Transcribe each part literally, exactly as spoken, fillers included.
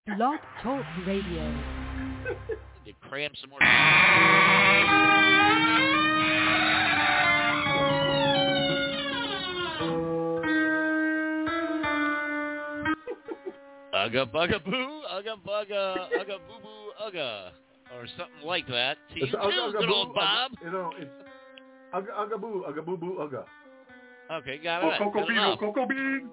Blog Talk Radio. To cram some more. Ugga bugga boo, ugga bugga, ugga boo boo ugga, or something like that. To you It's too, ugga, ugga, good boo, old Bob. Ugga, you know, it's ugga ugga boo, ugga boo boo ugga. Okay, got Oh, it. cocoa Good bean, enough. oh, cocoa bean.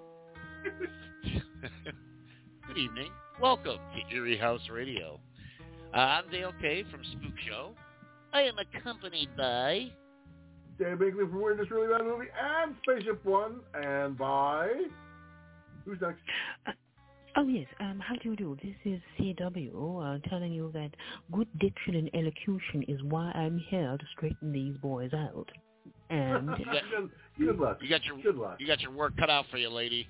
Good evening. Welcome to Erie House Radio. Uh, I'm Dale K from Spook Show. I am accompanied by Dan Binkley from Weird This Really Bad Movie and Spaceship One, and by who's next? Uh, oh, yes. Um, how do you do? This is C W uh, telling you that good diction and elocution is why I'm here to straighten these boys out. And you got, good, good luck. You got your good luck. You got your work cut out for you, lady.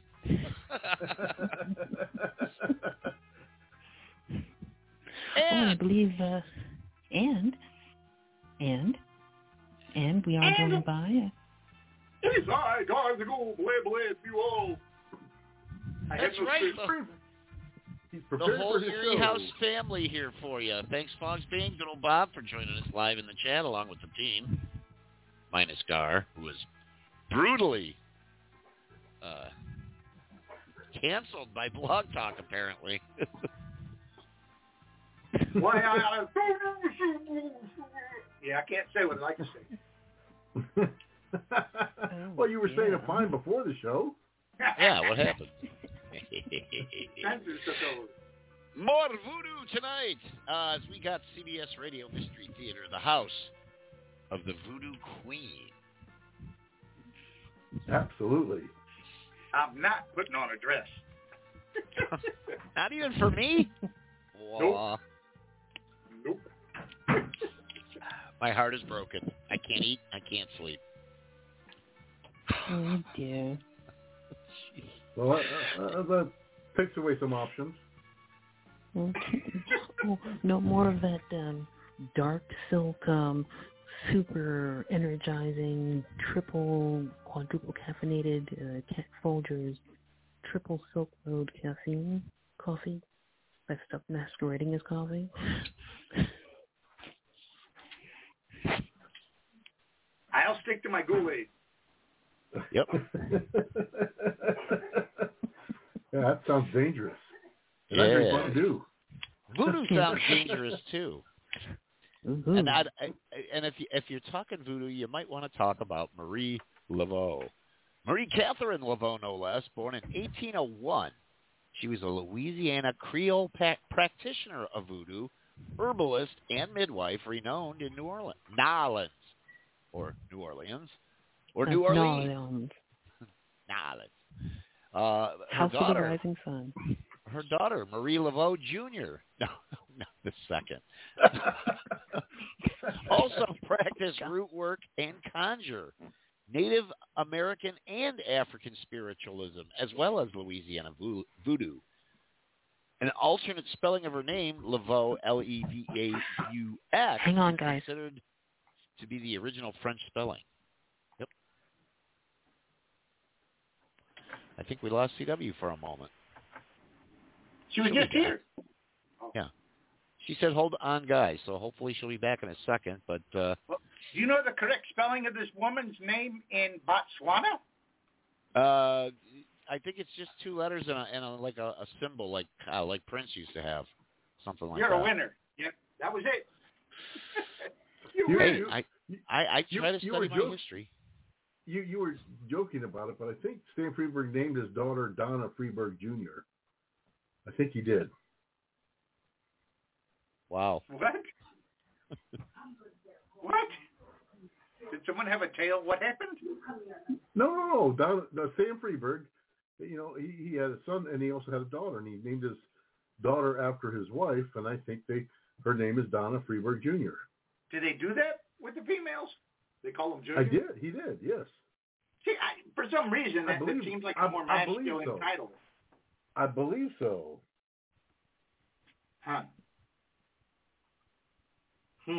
oh, I believe, uh, and, and, and we are and joined by... Uh, Yes, I got to go, bleh, bleh, you all. I That's have no right. space. He's The prepared whole for his Erie show. House family here for you. Thanks, Fox Bane, good old Bob, for joining us live in the chat along with the team. Minus Gar, who was brutally uh, canceled by Blog Talk, apparently. Why I, yeah, I can't say what I like to say. Well, you were saying yeah. it fine before the show. Yeah, what happened? Censors took over. More voodoo tonight, uh, as we got C B S Radio Mystery Theater, the house of the Voodoo Queen. Absolutely. I'm not putting on a dress. Not even for me? Nope. Nope. My heart is broken. I can't eat. I can't sleep. oh, dear. Well, uh, uh, that takes away some options. Okay. Oh, no more of that um, dark silk, um, super energizing, triple, quadruple caffeinated uh, Cat Folgers, triple Silk Road caffeine coffee. That stuff masquerading as coffee. I'll stick to my Kool-Aid. Yep. Yeah, that sounds dangerous. And Yeah. I drink Mountain Dew. Voodoo sounds dangerous too. Mm-hmm. And I, I, and if you, if you're talking voodoo, you might want to talk about Marie Laveau, Marie Catherine Laveau, no less, born in eighteen oh one. She was a Louisiana Creole pa- practitioner of voodoo, herbalist, and midwife, renowned in New Orleans, New Orleans, or New Orleans, or New That's Orleans, New Orleans. New Orleans. Uh, her House daughter, of the Rising Sun. her daughter, Marie Laveau Junior No, not the second. Also practiced root work and conjure, Native American and African spiritualism, as well as Louisiana voodoo. An alternate spelling of her name, Laveau, L E V A U X, Hang on, is guys. considered to be the original French spelling. Yep. I think we lost C W for a moment. She was She'll just be back. here. Yeah. She said, hold on, guys, so hopefully she'll be back in a second. But uh, Well, do you know the correct spelling of this woman's name in Botswana? uh, I think it's just two letters and, a, and a, like a, a symbol, like uh, like Prince used to have, something like You're that. a winner. Yep, that was it. You, you Hey, you, I, I, I you- try to you study were my joking. history. you you were joking about it, but I think Stan Freeberg named his daughter Donna Freeberg Junior I think he did. Wow. What? What? Did someone have a tail? What happened? No, no, no. Donna, no Stan Freeberg, you know, he, he had a son and he also had a daughter, and he named his daughter after his wife, and I think they her name is Donna Freeberg Junior Did they do that with the females? They call them junior? I did. He did. Yes. See, I, for some reason, I that, believe- that seems like I- a more I believe masculine so. title. I believe so. Huh. Hmm.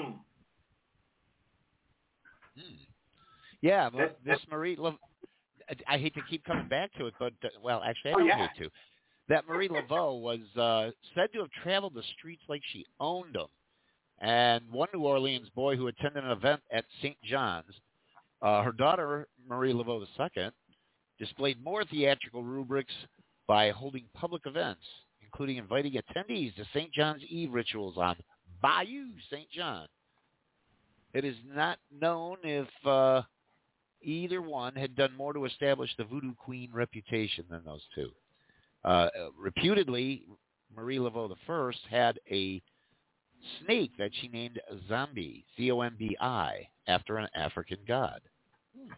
Hmm. Yeah, Ma- That- Miss Marie, Lav- I, I hate to keep coming back to it, but, uh, well, actually, I Oh, don't yeah. hate to. that Marie Laveau was uh, said to have traveled the streets like she owned them. And one New Orleans boy who attended an event at Saint John's, uh, her daughter, Marie Laveau the Second, displayed more theatrical rubrics by holding public events, including inviting attendees to Saint John's Eve rituals on Bayou Saint John. It is not known if uh, either one had done more to establish the voodoo queen reputation than those two. Uh, reputedly, Marie Laveau the First had a snake that she named Zombie, Z O M B I, after an African god. Hmm.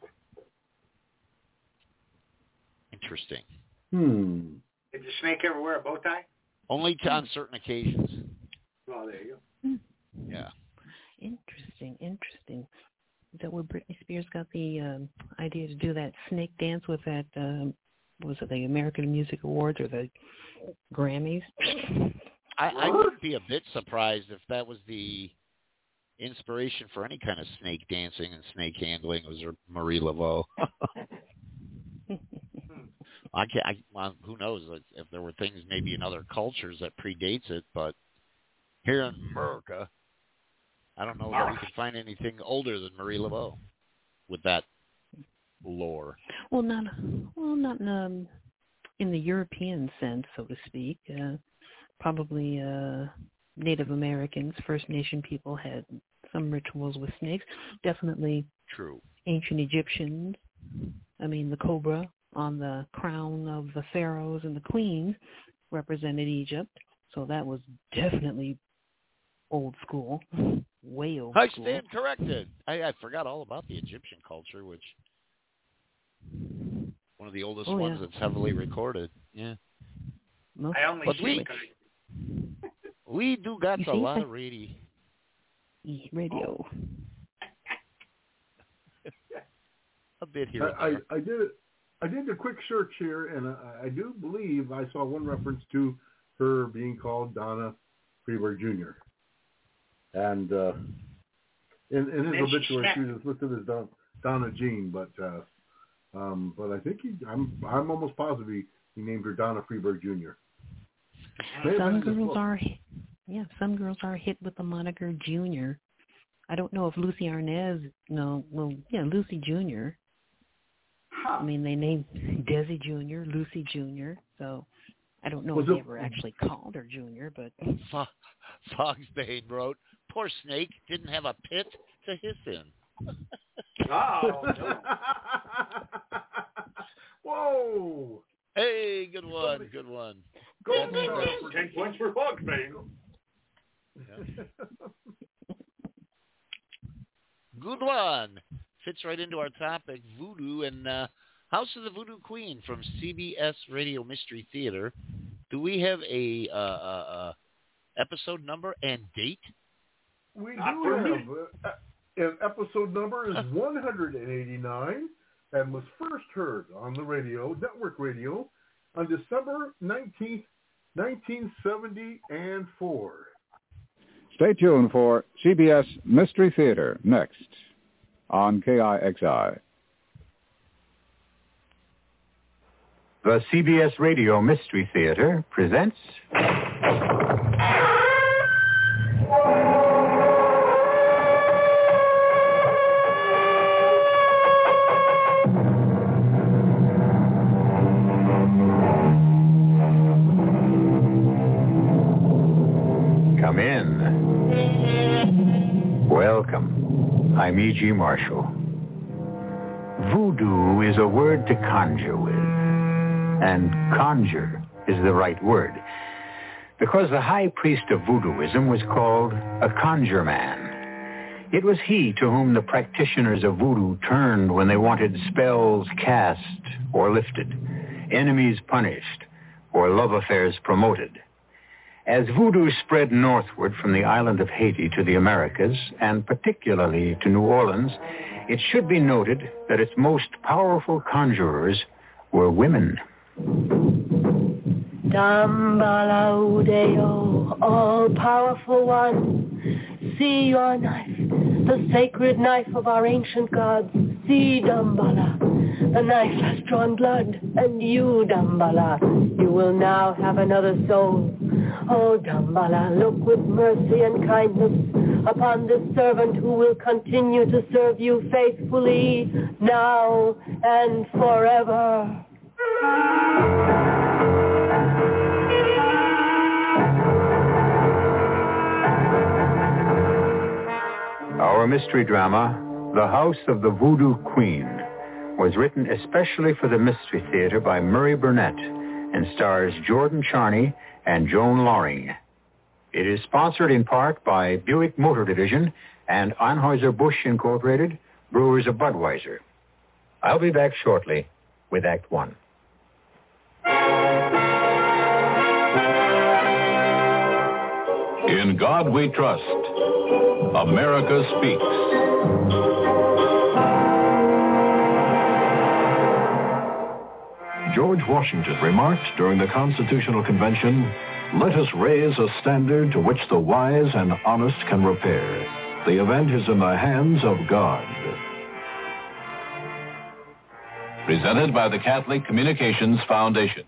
Interesting. Hmm. Did the snake ever wear a bow tie? Only to, on certain occasions. Well, there you go. Yeah. Interesting, interesting. Is that where Britney Spears got the um, idea to do that snake dance with that, um, was it the American Music Awards or the Grammys? I, I would be a bit surprised if that was the inspiration for any kind of snake dancing and snake handling was Marie Laveau. I can't. I, well, who knows if there were things maybe in other cultures that predates it, but here in America, I don't know that we can find anything older than Marie Laveau with that lore. Well, not well, not in, um, in the European sense, so to speak. Uh, probably uh, Native Americans, First Nation people had some rituals with snakes. Definitely true. Ancient Egyptians. I mean, the cobra on the crown of the pharaohs and the queens represented Egypt. So that was definitely old school, way old I school. stand corrected. I, I forgot all about the Egyptian culture, which one of the oldest oh, ones yeah. that's heavily recorded. Yeah. Most I only but see we, we do got You a see, lot I, of radio. Radio. A bit here. I, I, I did I did a quick search here, and I, I do believe I saw one reference to her being called Donna Freeberg Junior And uh, in, in his obituary, she was listed as Don, Donna Jean, but uh, um, but I think he, I'm I'm almost positive he, he named her Donna Freeberg Junior Some girls are, yeah, some girls are hit with the moniker Junior. I don't know if Lucy Arnaz, no, well, yeah, Lucy Junior Huh. I mean, they named Desi Junior, Lucy Junior, so I don't know Was if they it, ever actually called her Junior, but... Fogsbane wrote, poor snake didn't have a pit to hiss in. Oh, no. Whoa! Hey, good one, good one. Go Ten points for Fogsbane. Yeah. Good one. Fits right into our topic, voodoo and uh, House of the Voodoo Queen from C B S Radio Mystery Theater. Do we have a uh, uh, uh, episode number and date? We Not do for have, me. uh, and episode number is one hundred eighty-nine and was first heard on the radio, network radio, on December nineteenth, nineteen seventy and four. Stay tuned for C B S Mystery Theater next on K I X I. The C B S Radio Mystery Theater presents... Come in. Welcome. I'm E G. Marshall. Voodoo is a word to conjure with. And conjure is the right word. Because the high priest of voodooism was called a conjure man. It was he to whom the practitioners of voodoo turned when they wanted spells cast or lifted, enemies punished, or love affairs promoted. As voodoo spread northward from the island of Haiti to the Americas, and particularly to New Orleans, it should be noted that its most powerful conjurers were women. Dambala Udeo, all-powerful one, see your knife, the sacred knife of our ancient gods. See, Dambala, The knife has drawn blood, and you, Dambala, you will now have another soul. Oh, Dambala, look with mercy and kindness upon this servant who will continue to serve you faithfully now and forever. Our mystery drama, The House of the Voodoo Queen, was written especially for the Mystery Theater by Murray Burnett and stars Jordan Charney and Joan Loring. It is sponsored in part by Buick Motor Division and Anheuser-Busch Incorporated, Brewers of Budweiser. I'll be back shortly with Act One. In God We Trust, America Speaks. George Washington remarked during the Constitutional Convention, "Let us raise a standard to which the wise and honest can repair. The event is in the hands of God." Presented by the Catholic Communications Foundation.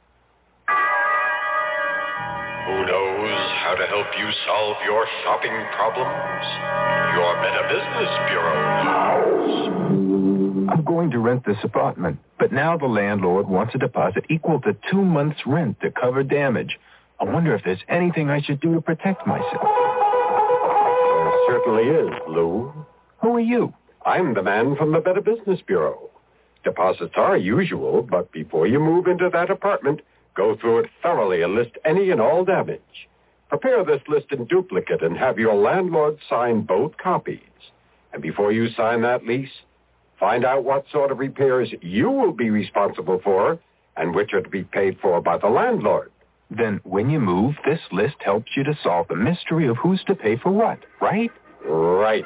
Who knows how to help you solve your shopping problems? Your Better Business Bureau knows. I'm going to rent this apartment, but now the landlord wants a deposit equal to two months' rent to cover damage. I wonder if there's anything I should do to protect myself. There certainly is, Lou. Who are you? I'm the man from the Better Business Bureau. Deposits are usual, but before you move into that apartment, go through it thoroughly and list any and all damage. Prepare this list in duplicate and have your landlord sign both copies. And before you sign that lease, find out what sort of repairs you will be responsible for and which are to be paid for by the landlord. Then when you move, this list helps you to solve the mystery of who's to pay for what, right? Right.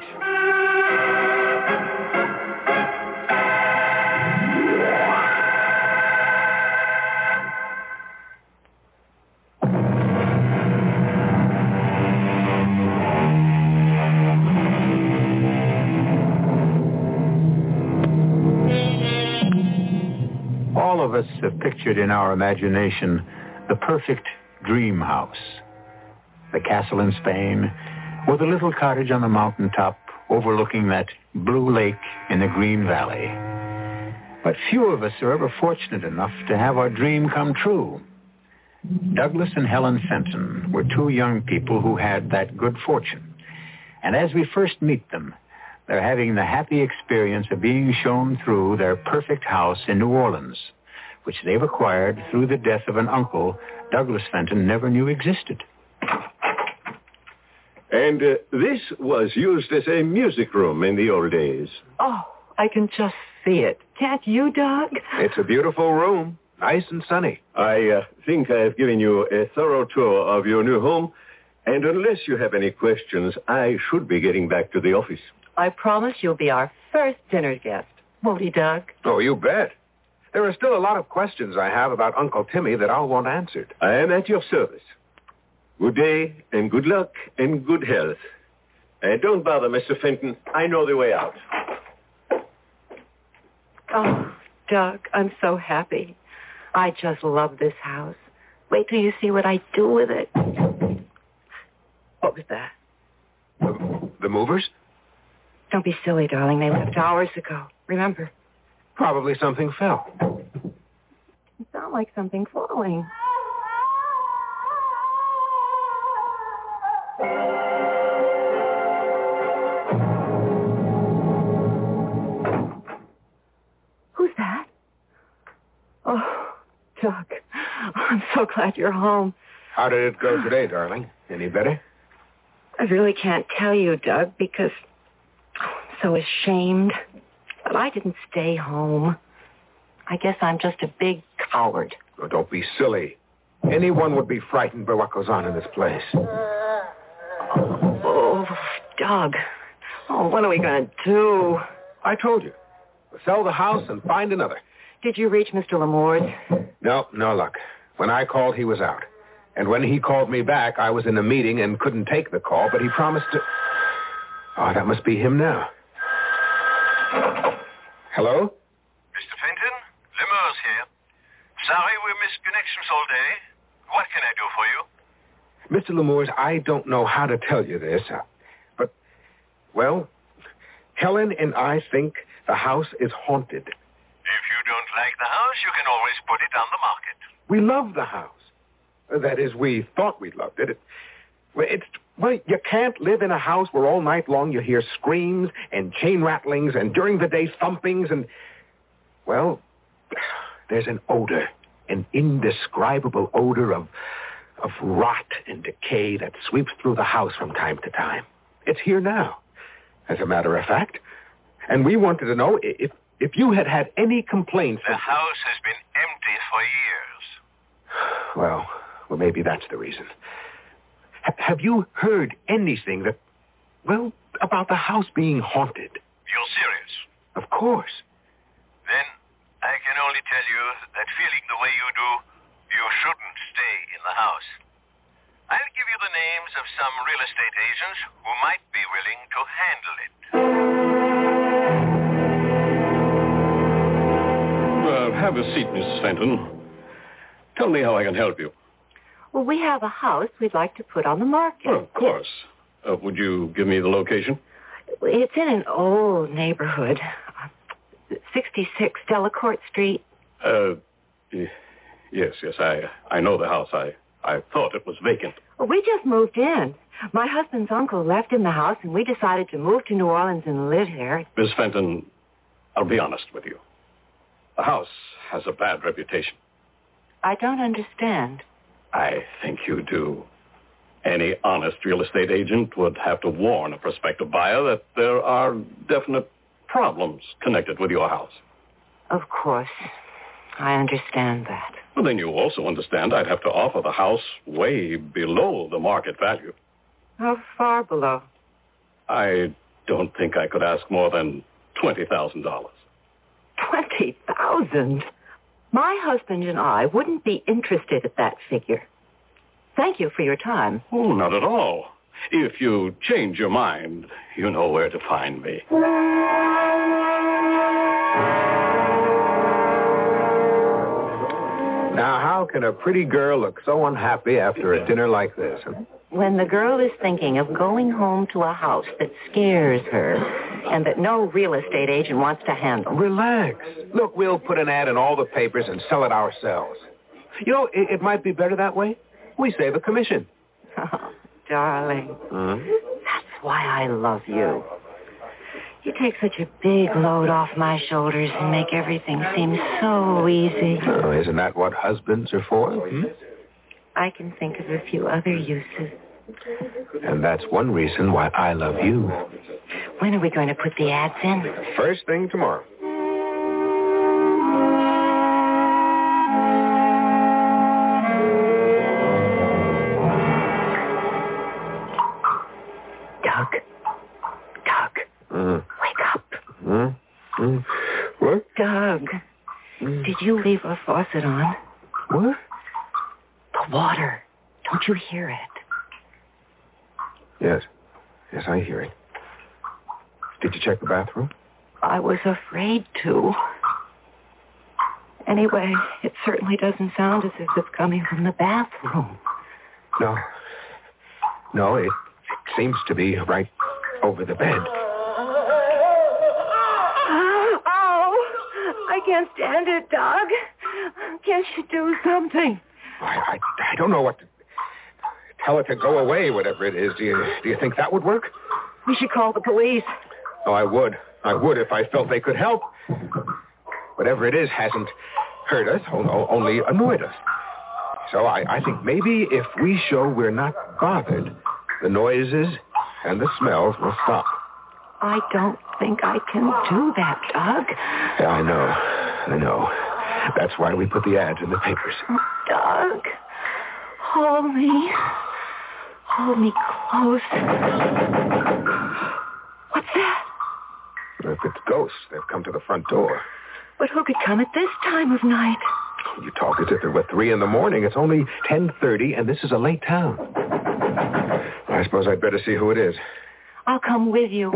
All of us have pictured in our imagination the perfect dream house. The castle in Spain, or the little cottage on the mountaintop overlooking that blue lake in the green valley. But few of us are ever fortunate enough to have our dream come true. Douglas and Helen Fenton were two young people who had that good fortune. And as we first meet them, they're having the happy experience of being shown through their perfect house in New Orleans, which they've acquired through the death of an uncle Douglas Fenton never knew existed. And uh, this was used as a music room in the old days. Oh, I can just see it. Can't you, Doug? It's a beautiful room, nice and sunny. I uh, think I have given you a thorough tour of your new home, and unless you have any questions, I should be getting back to the office. I promise you'll be our first dinner guest. Won't he, Doug? Oh, you bet. There are still a lot of questions I have about Uncle Timmy that I'll want answered. I am at your service. Good day, and good luck, and good health. And don't bother, Mister Fenton. I know the way out. Oh, Doug, I'm so happy. I just love this house. Wait till you see what I do with it. What was that? The, the movers? Don't be silly, darling. They left hours ago. Remember? Probably something fell. It sounds like something falling. Who's that? Oh, Doug. I'm so glad you're home. How did it go today, darling? Any better? I really can't tell you, Doug, because oh, I'm so ashamed. But I didn't stay home. I guess I'm just a big coward. Oh, don't be silly. Anyone would be frightened by what goes on in this place. Oh, Doug. Oh, what are we going to do? I told you. We'll sell the house and find another. Did you reach Mister Lamoure's? No, no luck. When I called, he was out. And when he called me back, I was in a meeting and couldn't take the call, but he promised to... Oh, that must be him now. Hello? Sorry we missed connections all day. What can I do for you? Mister Lemurs, I don't know how to tell you this, but, well, Helen and I think the house is haunted. If you don't like the house, you can always put it on the market. We love the house. That is, we thought we loved it. it it's, well, you can't live in a house where all night long you hear screams and chain rattlings and during the day thumpings and, well, there's an odor, an indescribable odor of of rot and decay that sweeps through the house from time to time. It's here now, as a matter of fact. And we wanted to know if if you had had any complaints. The house has been empty for years. Well, well, maybe that's the reason. H- have you heard anything that, well, about the house being haunted? You're serious? Of course. Then I can only tell you that feeling the way you do, you shouldn't stay in the house. I'll give you the names of some real estate agents who might be willing to handle it. Uh, have a seat, Missus Fenton. Tell me how I can help you. Well, we have a house we'd like to put on the market. Oh, of course. Uh, would you give me the location? It's in an old neighborhood. sixty-six Delacorte Street. Uh, yes, yes, I I know the house. I, I thought it was vacant. Well, we just moved in. My husband's uncle left him the house, and we decided to move to New Orleans and live here. Miss Fenton, I'll be honest with you. The house has a bad reputation. I don't understand. I think you do. Any honest real estate agent would have to warn a prospective buyer that there are definite problems connected with your house. Of course. I understand that. Well, then you also understand I'd have to offer the house way below the market value. How far below? I don't think I could ask more than twenty thousand dollars. twenty thousand dollars? My husband and I wouldn't be interested at that figure. Thank you for your time. Oh, not at all. If you change your mind, you know where to find me. Now, how can a pretty girl look so unhappy after a dinner like this? Huh? When the girl is thinking of going home to a house that scares her and that no real estate agent wants to handle. Relax. Look, we'll put an ad in all the papers and sell it ourselves. You know, it, it might be better that way. We save a commission. Oh, darling. Huh? That's why I love you. You take such a big load off my shoulders and make everything seem so easy. Oh, isn't that what husbands are for? Hmm? I can think of a few other uses. And that's one reason why I love you. When are we going to put the ads in? First thing tomorrow. Doug. Doug. Mm. Wake up. Mm. Mm. What? Doug. Mm. Did you leave our faucet on? What? The water. Don't you hear it? Yes. Yes, I hear it. Did you check the bathroom? I was afraid to. Anyway, it certainly doesn't sound as if it's coming from the bathroom. No. No, it, it seems to be right over the bed. Oh, I can't stand it, Doug. Can't you do something? I, I, I don't know what to... Tell it to go away, whatever it is. Do you, do you think that would work? We should call the police. Oh, I would. I would if I felt they could help. Whatever it is hasn't hurt us, only annoyed us. So I, I think maybe if we show we're not bothered, the noises and the smells will stop. I don't think I can do that, Doug. Yeah, I know. I know. That's why we put the ads in the papers. Oh, Doug, hold me. Hold me close. What's that? If it's ghosts, they've come to the front door. But who could come at this time of night? You talk as if it were three in the morning. It's only ten thirty, and this is a late town. I suppose I'd better see who it is. I'll come with you.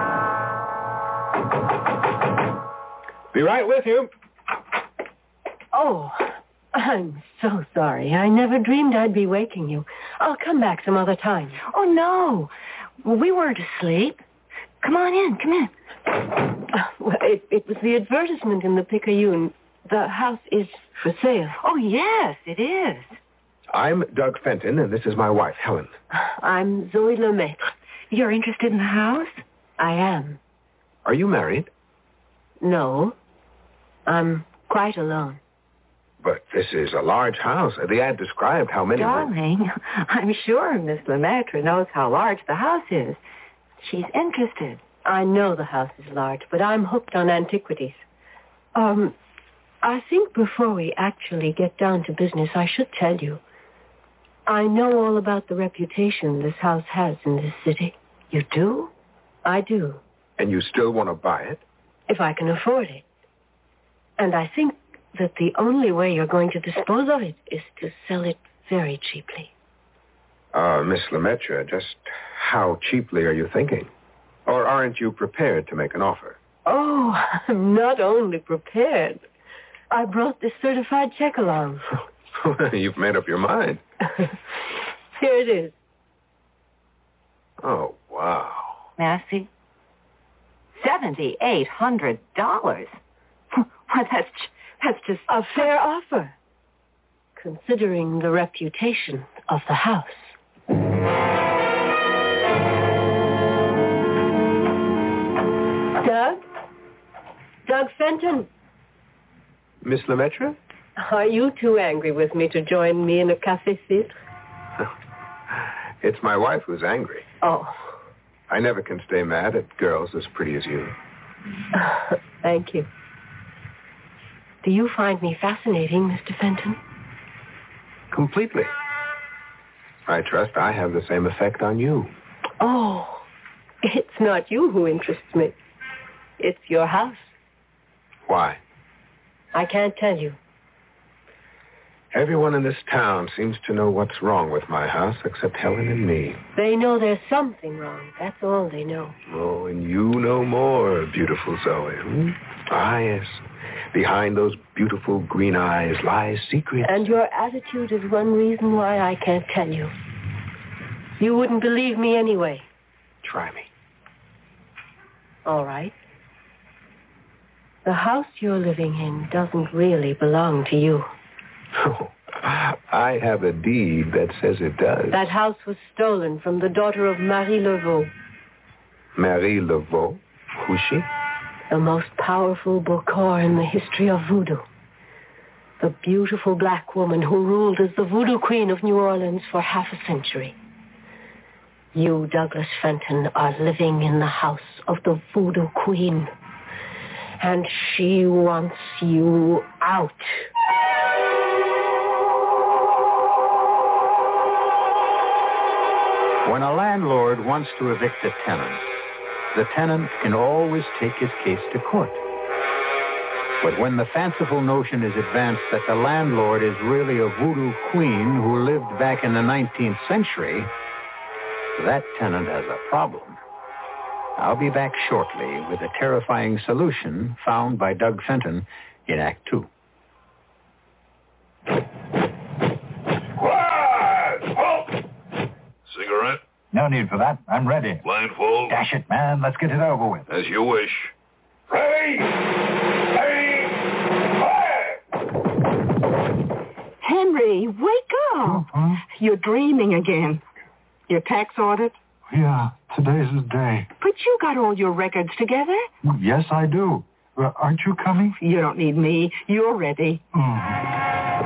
Be right with you. Oh, I'm so sorry. I never dreamed I'd be waking you. I'll come back some other time. Oh, no. We weren't asleep. Come on in. Come in. Uh, well, it, it was the advertisement in the Picayune. The house is for sale. Oh, yes, it is. I'm Doug Fenton, and this is my wife, Helen. I'm Zoe Lemaitre. You're interested in the house? I am. Are you married? No. I'm quite alone. But this is a large house. The ad described how many... Darling, were... I'm sure Miss Lemaitre knows how large the house is. She's interested. I know the house is large, but I'm hooked on antiquities. Um, I think before we actually get down to business, I should tell you. I know all about the reputation this house has in this city. You do? I do. And you still want to buy it? If I can afford it. And I think that the only way you're going to dispose of it is to sell it very cheaply. Uh, Miss Lemaitre, just how cheaply are you thinking? Or aren't you prepared to make an offer? Oh, I'm not only prepared. I brought this certified check along. You've made up your mind. Here it is. Oh, wow. May I see? seventy-eight hundred dollars. Well, that's, that's just... A fair offer, considering the reputation of the house. Doug? Doug Fenton? Miss Lemaitre? Are you too angry with me to join me in a café filtre? It's my wife who's angry. Oh. I never can stay mad at girls as pretty as you. Thank you. Do you find me fascinating, Mister Fenton? Completely. I trust I have the same effect on you. Oh, it's not you who interests me. It's your house. Why? I can't tell you. Everyone in this town seems to know what's wrong with my house except Helen and me. They know there's something wrong. That's all they know. Oh, and you know more, beautiful Zoe. Hmm? Ah, yes. Behind those beautiful green eyes lies secrets. And your attitude is one reason why I can't tell you. You wouldn't believe me anyway. Try me. All right. The house you're living in doesn't really belong to you. Oh, I have a deed that says it does. That house was stolen from the daughter of Marie Laveau. Marie Laveau? Who's she? The most powerful Bokor in the history of voodoo. The beautiful black woman who ruled as the voodoo queen of New Orleans for half a century. You, Douglas Fenton, are living in the house of the voodoo queen. And she wants you out. When a landlord wants to evict a tenant, the tenant can always take his case to court. But when the fanciful notion is advanced that the landlord is really a voodoo queen who lived back in the nineteenth century, that tenant has a problem. I'll be back shortly with a terrifying solution found by Doug Fenton in Act Two. Cigarette? No need for that. I'm ready. Blindfold? Dash it, man. Let's get it over with. As you wish. Ready? Ready? Fire! Henry, wake up. Huh? You're dreaming again. Your tax audit? Yeah, today's the day. But you got all your records together. Yes, I do. Uh, aren't you coming? You don't need me. You're ready. Mm.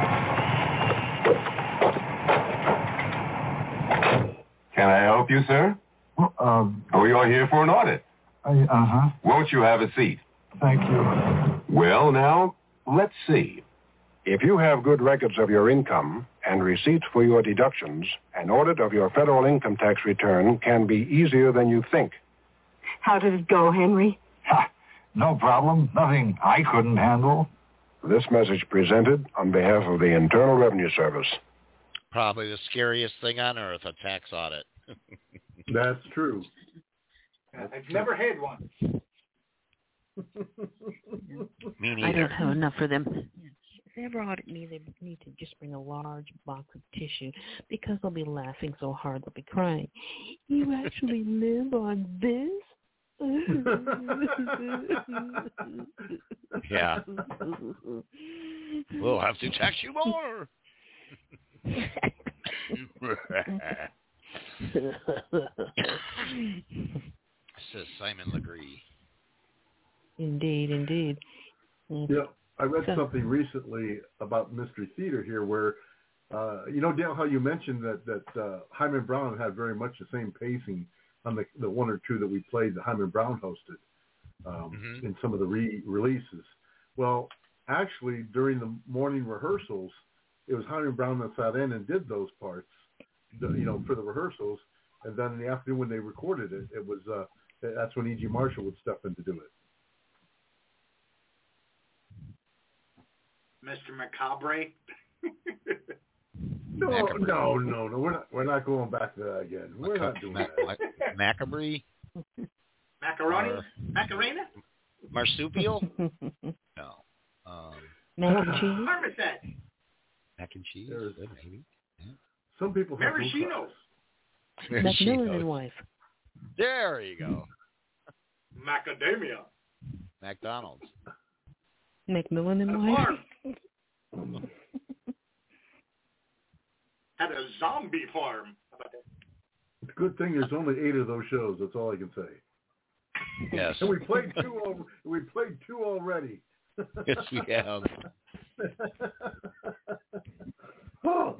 Can I help you, sir? Well, um, Are we all here for an audit? I, uh-huh. Won't you have a seat? Thank you. Well, now, let's see. If you have good records of your income and receipts for your deductions, an audit of your federal income tax return can be easier than you think. How did it go, Henry? Ha, no problem. Nothing I couldn't handle. This message presented on behalf of the Internal Revenue Service. Probably the scariest thing on earth, a tax audit. That's true. I've never had one. Me neither. I don't have enough for them. they ever audit me, they need to just bring a large box of tissue because they'll be laughing so hard they'll be crying. You actually live on this? Yeah. We'll have to tax you more. Says Simon Legree. Indeed, indeed. Yeah, I read something recently about Mystery Theater here where, uh, you know, Dale, how you mentioned that, that uh, Hyman Brown had very much the same pacing on the, the one or two that we played that Hyman Brown hosted um, mm-hmm. in some of the re-releases. Well, actually, during the morning rehearsals, it was Hyman Brown that sat in and did those parts, you know, for the rehearsals. And then in the afternoon when they recorded it, it was uh, that's when E G. Marshall would step in to do it. Mister Macabre. no, Macabre. no, no, no. We're not. We're not going back to that again. We're Maca- not doing Ma- that. Ma- Macabre. Macaroni. Or Macarena. Marsupial. No. Um, Mac and cheese. Parmesan. Mac and cheese. There's, maybe. Yeah. Some people have Maraschino. Macmillan and wife. There you go. Macadamia. McDonald's. Macmillan and Had wife. Farm. Had a zombie farm. How about that? The good thing there's only eight of those shows. That's all I can say. Yes. And we played two. Al- we played two already. Yes, we have. Oh.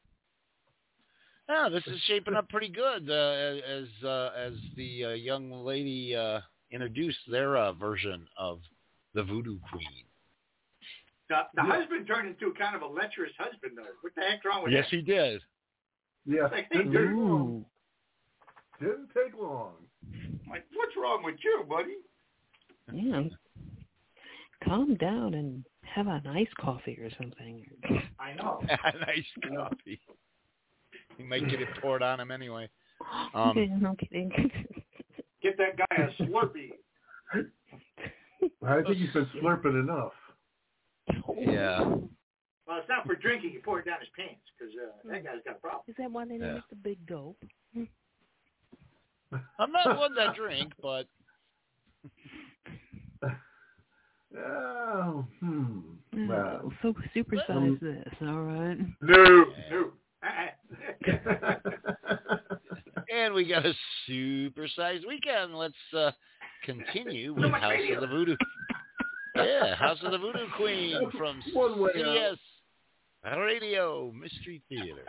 Yeah, this is shaping up pretty good. Uh, as uh, as the uh, young lady uh, introduced their uh, version of the Voodoo Queen. The, the yeah. husband turned into kind of a lecherous husband, though. What the heck's wrong with yes, that? Yes, he did. Yeah, like, didn't take long. Didn't take long. Like, what's wrong with you, buddy? Yeah. Calm down and have an iced coffee or something. I know. An iced coffee. He might get it poured on him anyway. Um, no kidding. Get that guy a Slurpee. I think he's been slurping enough. Yeah. Well, it's not for drinking. You pour it down his pants because uh, that guy's got a problem. Is that why they yeah. make the big dope? I'm not one that drink, but... Oh, hmm. Well, so supersize um, this, all right? No, no. And we got a supersized weekend. Let's uh, continue with House radio. of the Voodoo. Yeah, House of the Voodoo Queen from C B S Radio Mystery Theater.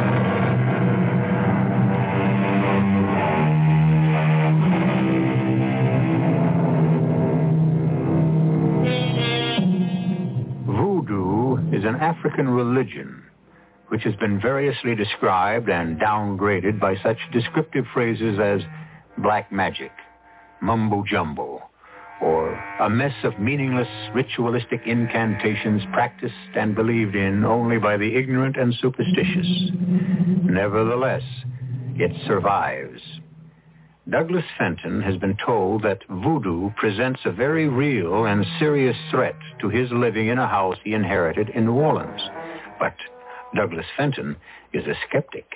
Voodoo is an African religion which has been variously described and downgraded by such descriptive phrases as black magic, mumbo-jumbo, or a mess of meaningless ritualistic incantations practiced and believed in only by the ignorant and superstitious. Nevertheless, it survives. Douglas Fenton has been told that voodoo presents a very real and serious threat to his living in a house he inherited in New Orleans. But Douglas Fenton is a skeptic.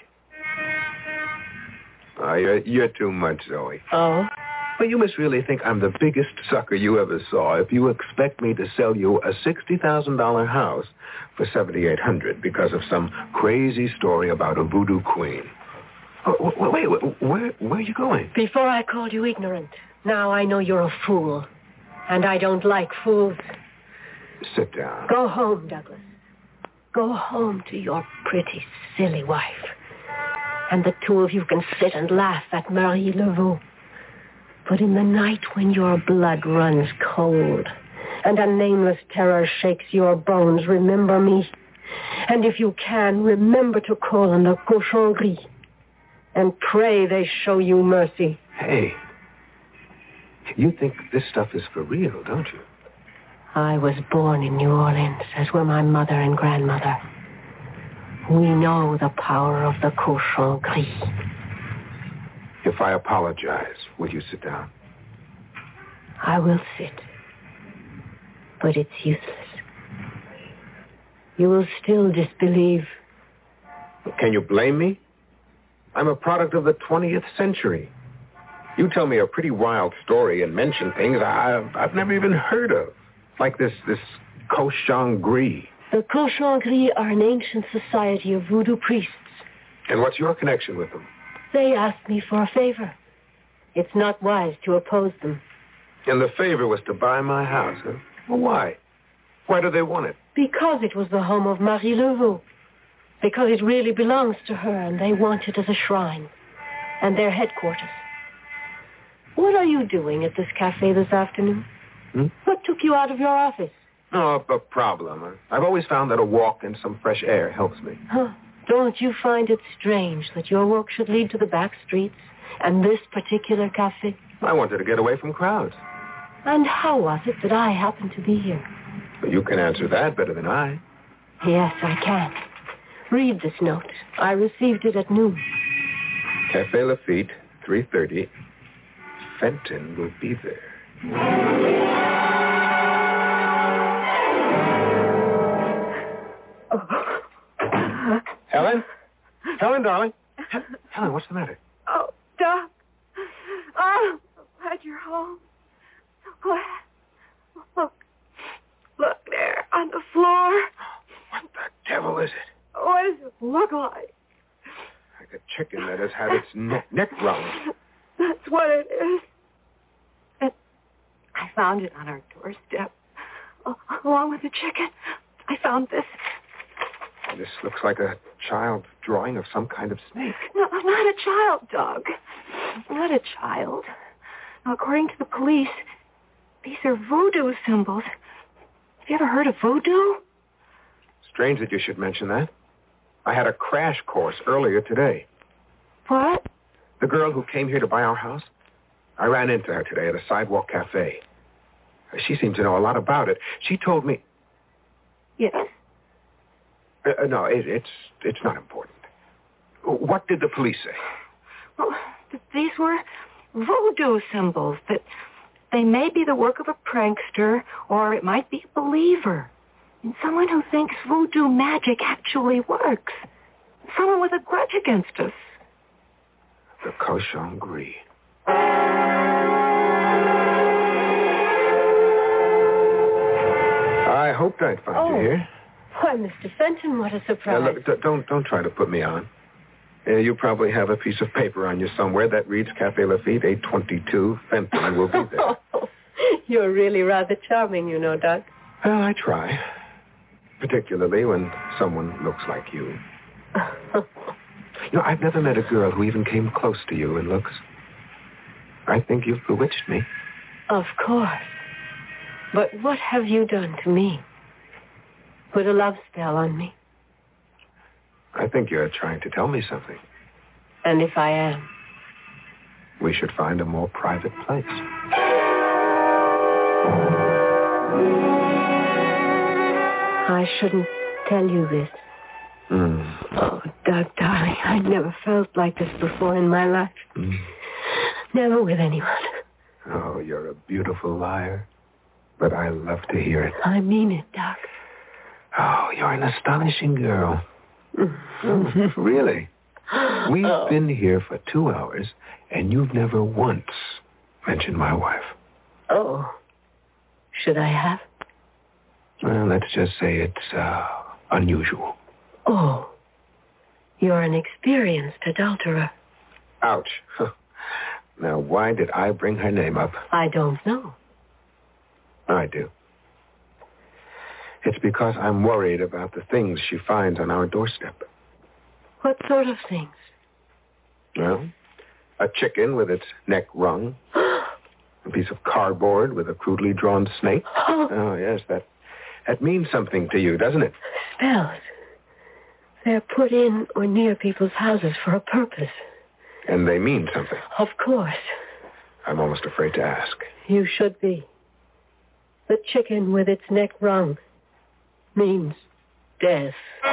Oh, you're, you're too much, Zoe. Oh? Well, you must really think I'm the biggest sucker you ever saw if you expect me to sell you a sixty thousand dollars house for seventy-eight hundred dollars because of some crazy story about a voodoo queen. Oh, wait, wait, where, where are you going? Before I called you ignorant, now I know you're a fool. And I don't like fools. Sit down. Go home, Douglas. Go home to your pretty, silly wife. And the two of you can sit and laugh at Marie Laveau. But in the night when your blood runs cold and a nameless terror shakes your bones, remember me. And if you can, remember to call on the Cochon Gris. And pray they show you mercy. Hey, you think this stuff is for real, don't you? I was born in New Orleans, as were my mother and grandmother. We know the power of the Cochon Gris. If I apologize, will you sit down? I will sit. But it's useless. you will still disbelieve. Can you blame me? I'm a product of the twentieth century. You tell me a pretty wild story and mention things I've, I've never even heard of, like this, this Cochon Gris. The Cochon Gris are an ancient society of voodoo priests. And what's your connection with them? They asked me for a favor. It's not wise to oppose them. And the favor was to buy my house, huh? Well, why? Why do they want it? Because it was the home of Marie Laveau. Because it really belongs to her, and they want it as a shrine. And their headquarters. What are you doing at this cafe this afternoon? Hmm? What took you out of your office? Oh, a problem. I've always found that a walk in some fresh air helps me. Huh. Don't you find it strange that your work should lead to the back streets and this particular cafe? I wanted to get away from crowds. And how was it that I happened to be here? Well, you can answer that better than I. Yes, I can. Read this note. I received it at noon. Cafe Lafitte, three thirty. Fenton will be there. Oh. Helen? Helen, darling. Helen, what's the matter? Oh, Doc. Oh, I'm glad you're home. So glad. Look. Look there on the floor. What the devil is it? What does it look like? Like a chicken that has had its neck, neck wrung. That's what it is. And I found it on our doorstep. Oh, along with the chicken, I found this. This looks like a child's drawing of some kind of snake. No, not a child, Doug. Not a child. Now, according to the police, these are voodoo symbols. Have you ever heard of voodoo? Strange that you should mention that. I had a crash course earlier today. What? The girl who came here to buy our house, I ran into her today at a sidewalk cafe. She seemed to know a lot about it. She told me... Yes? Uh, no, it, it's it's not important. What did the police say? Well, th- these were voodoo symbols, that they may be the work of a prankster, or it might be a believer. And someone who thinks voodoo magic actually works. Someone with a grudge against us. The Cochon Gris. I hoped I'd find oh. you here. Why, Mister Fenton, what a surprise. Uh, look, d- don't, don't try to put me on. Uh, you probably have a piece of paper on you somewhere that reads Cafe Lafitte, eight twenty-two. Fenton will be there. Oh, you're really rather charming, you know, Doug. Well, I try. Particularly when someone looks like you. You know, I've never met a girl who even came close to you in looks. I think you've bewitched me. Of course. But what have you done to me? Put a love spell on me. I think you're trying to tell me something. And if I am? We should find a more private place. I shouldn't tell you this. Mm. Oh, Doug, darling, I never felt like this before in my life. Mm. Never with anyone. Oh, you're a beautiful liar. But I love to hear it. I mean it, Doug. Oh, you're an astonishing girl. Oh, really? We've oh. been here for two hours, and you've never once mentioned my wife. Oh. Should I have? Well, let's just say it's uh, unusual. Oh. You're an experienced adulterer. Ouch. Now, why did I bring her name up? I don't know. I do. It's because I'm worried about the things she finds on our doorstep. What sort of things? Well, a chicken with its neck wrung. A piece of cardboard with a crudely drawn snake. Oh, oh yes, that that means something to you, doesn't it? Spells. They're put in or near people's houses for a purpose. And they mean something. Of course. I'm almost afraid to ask. You should be. The chicken with its neck wrung means death.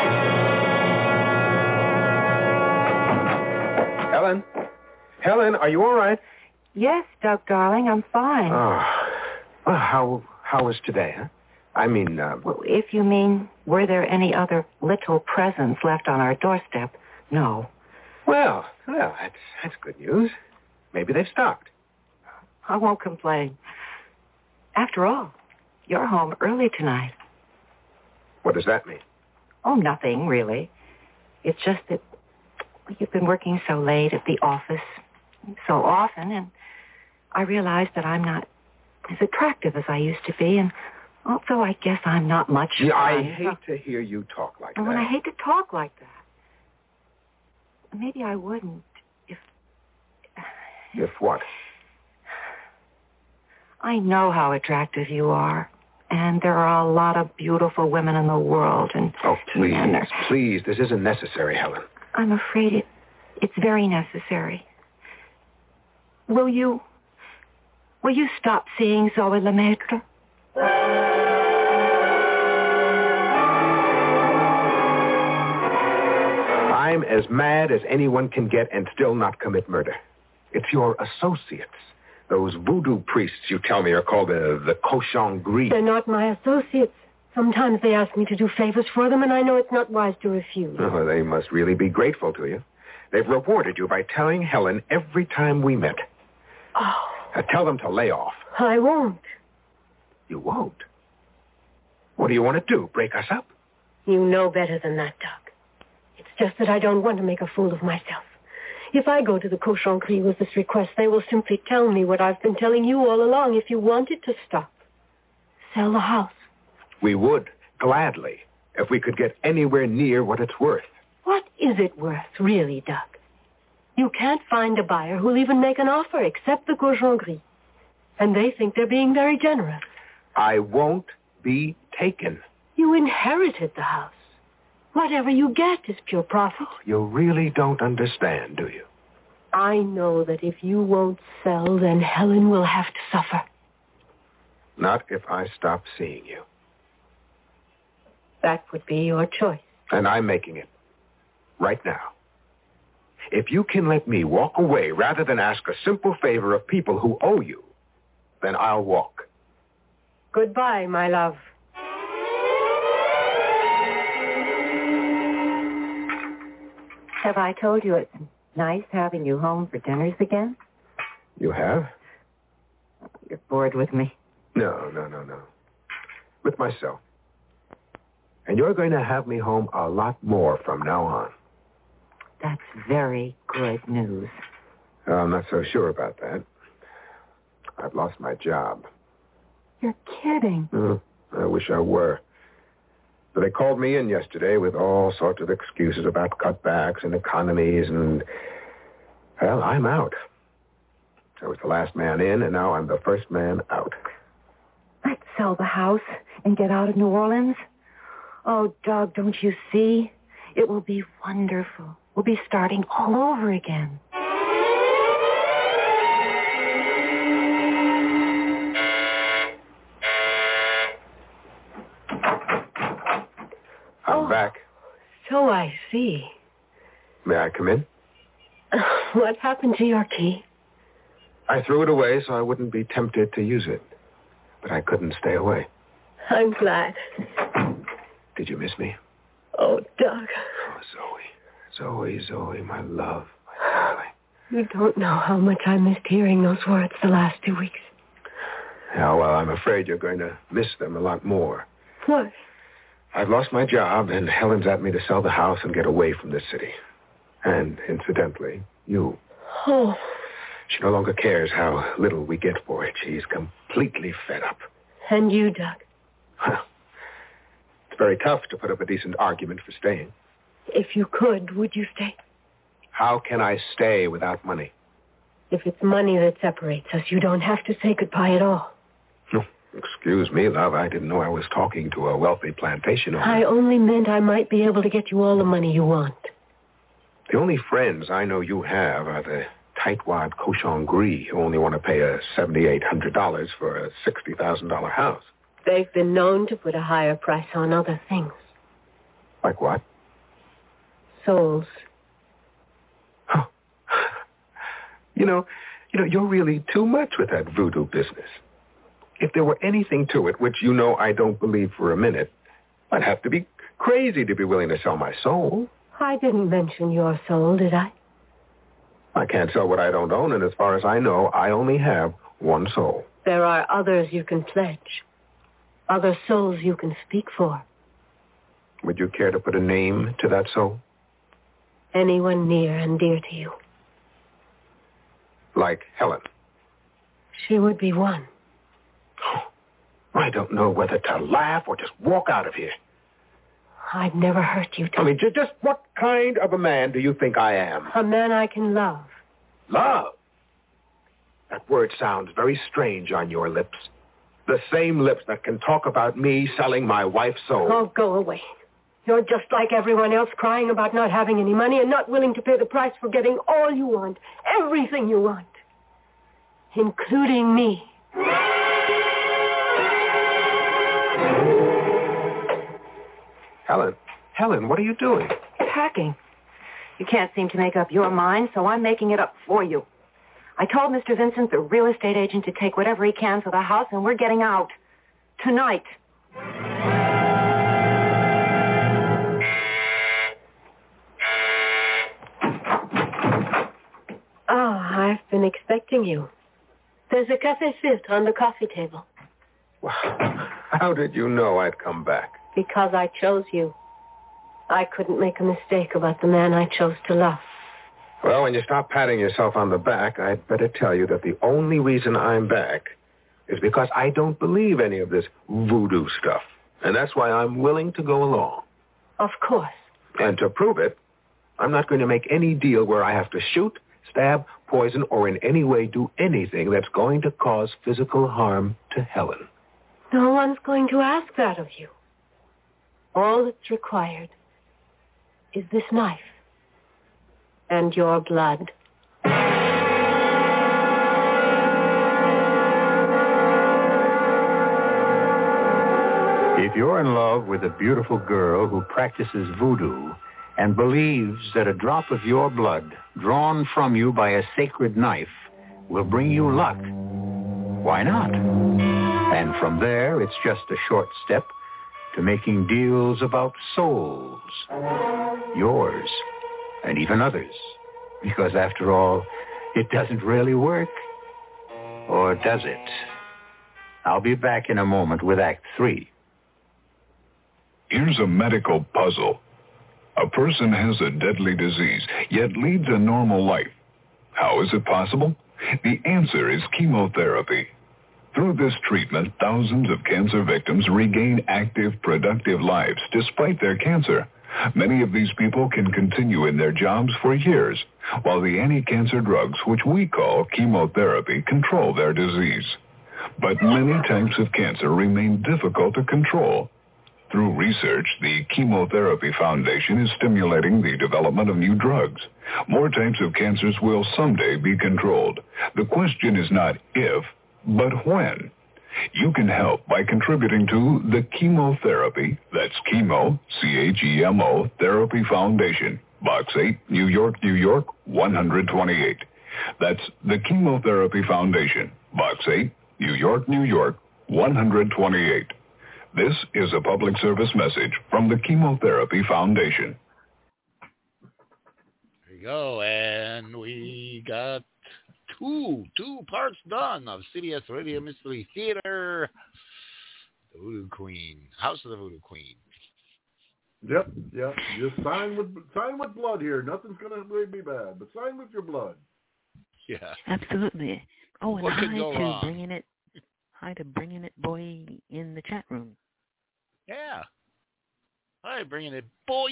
Helen? Helen, are you all right? Yes, Doug, darling, I'm fine. Oh. Well, how, how was today, huh? I mean... Uh, well, if you mean, were there any other little presents left on our doorstep? No. Well, well, that's, that's good news. Maybe they've stopped. I won't complain. After all, you're home early tonight. What does that mean? Oh, nothing, really. It's just that you've been working so late at the office so often, and I realize that I'm not as attractive as I used to be, and also I guess I'm not much Yeah, fun. I hate to hear you talk like Oh, that. and I hate to talk like that. Maybe I wouldn't if... If what? I know how attractive you are, and there are a lot of beautiful women in the world, and... Oh, please, and there- please, this isn't necessary, Helen. I'm afraid it, it's very necessary. Will you... Will you stop seeing Zoe Lemaitre? I'm as mad as anyone can get and still not commit murder. It's your associates. Those voodoo priests you tell me are called the, the Cochon Gris. They're not my associates. Sometimes they ask me to do favors for them, and I know it's not wise to refuse. Oh, they must really be grateful to you. They've rewarded you by telling Helen every time we met. Oh. Now, tell them to lay off. I won't. You won't? What do you want to do, break us up? You know better than that, Doug. It's just that I don't want to make a fool of myself. If I go to the Cochon Gris with this request, they will simply tell me what I've been telling you all along. If you want it to stop, sell the house. We would, gladly, if we could get anywhere near what it's worth. What is it worth, really, Doug? You can't find a buyer who'll even make an offer except the Cochon Gris. And they think they're being very generous. I won't be taken. You inherited the house. Whatever you get is pure profit. You really don't understand, do you? I know that if you won't sell, then Helen will have to suffer. Not if I stop seeing you. That would be your choice. And I'm making it. Right now. If you can let me walk away rather than ask a simple favor of people who owe you, then I'll walk. Goodbye, my love. Have I told you it's nice having you home for dinners again? You have? You're bored with me. No, no, no, no. With myself. And you're going to have me home a lot more from now on. That's very good news. I'm not so sure about that. I've lost my job. You're kidding. Uh, I wish I were. But they called me in yesterday with all sorts of excuses about cutbacks and economies and, well, I'm out. I was the last man in, and now I'm the first man out. Let's sell the house and get out of New Orleans. Oh, Doug, don't you see? It will be wonderful. We'll be starting all over again. I'm oh, back. So I see. May I come in? Uh, what happened to your key? I threw it away so I wouldn't be tempted to use it. But I couldn't stay away. I'm glad. Did you miss me? Oh, Doug. Oh, Zoe. Zoe, Zoe, my love, my darling. You don't know how much I missed hearing those words the last two weeks. Yeah, well, I'm afraid you're going to miss them a lot more. What? I've lost my job, and Helen's at me to sell the house and get away from this city. And, incidentally, you. Oh. She no longer cares how little we get for it. She's completely fed up. And you, Doug? Well, it's very tough to put up a decent argument for staying. If you could, would you stay? How can I stay without money? If it's money that separates us, you don't have to say goodbye at all. Oh, excuse me, love. I didn't know I was talking to a wealthy plantation owner. I only meant I might be able to get you all the money you want. The only friends I know you have are the tightwad Cochon Gris who only want to pay a seven thousand eight hundred dollars for a sixty thousand dollars house. They've been known to put a higher price on other things. Like what? Souls. Oh. You know, you know, you're really too much with that voodoo business. if there were anything to it, which you know I don't believe for a minute, I'd have to be crazy to be willing to sell my soul. I didn't mention your soul, did I? I can't sell what I don't own, and as far as I know, I only have one soul. There are others you can pledge. Other souls you can speak for. Would you care to put a name to that soul? Anyone near and dear to you. Like Helen? She would be one. I don't know whether to laugh or just walk out of here. I'd never hurt you, Tom. I mean, just what kind of a man do you think I am? A man I can love. Love? That word sounds very strange on your lips. The same lips that can talk about me selling my wife's soul. Oh, go away. You're just like everyone else, crying about not having any money and not willing to pay the price for getting all you want, everything you want, including me. Helen, Helen, what are you doing? Packing. You can't seem to make up your mind, so I'm making it up for you. I told Mister Vincent, the real estate agent, to take whatever he can for the house, and we're getting out. Tonight. Oh, I've been expecting you. There's a café filtre on the coffee table. Wow. How did you know I'd come back? Because I chose you. I couldn't make a mistake about the man I chose to love. Well, when you stop patting yourself on the back, I'd better tell you that the only reason I'm back is because I don't believe any of this voodoo stuff. And that's why I'm willing to go along. Of course. And to prove it, I'm not going to make any deal where I have to shoot, stab, poison, or in any way do anything that's going to cause physical harm to Helen. No one's going to ask that of you. All that's required is this knife and your blood. If you're in love with a beautiful girl who practices voodoo and believes that a drop of your blood drawn from you by a sacred knife will bring you luck, why not? And from there, it's just a short step to making deals about souls, yours, and even others. Because after all, it doesn't really work. Or does it? I'll be back in a moment with Act Three. Here's a medical puzzle. A person has a deadly disease, yet leads a normal life. How is it possible? The answer is chemotherapy. Through this treatment, thousands of cancer victims regain active, productive lives despite their cancer. Many of these people can continue in their jobs for years, while the anti-cancer drugs, which we call chemotherapy, control their disease. But many types of cancer remain difficult to control. Through research, the Chemotherapy Foundation is stimulating the development of new drugs. More types of cancers will someday be controlled. The question is not if, but when. You can help by contributing to the Chemotherapy, that's chemo, C H E M O, Therapy Foundation, Box eight, New York, New York, one twenty-eight. That's the Chemotherapy Foundation, Box eight, New York, New York, one twenty-eight. This is a public service message from the Chemotherapy Foundation. There you go, and we got two, two parts done of C B S Radio Mystery Theater, The Voodoo Queen, House of the Voodoo Queen. Yep, yep. Just sign with sign with blood here. Nothing's gonna really be bad, but sign with your blood. Yeah, absolutely. Oh, and what hi could go to wrong? bringing it, hi to bringing it, boy, in the chat room. Yeah. Hi, bringing it, boy.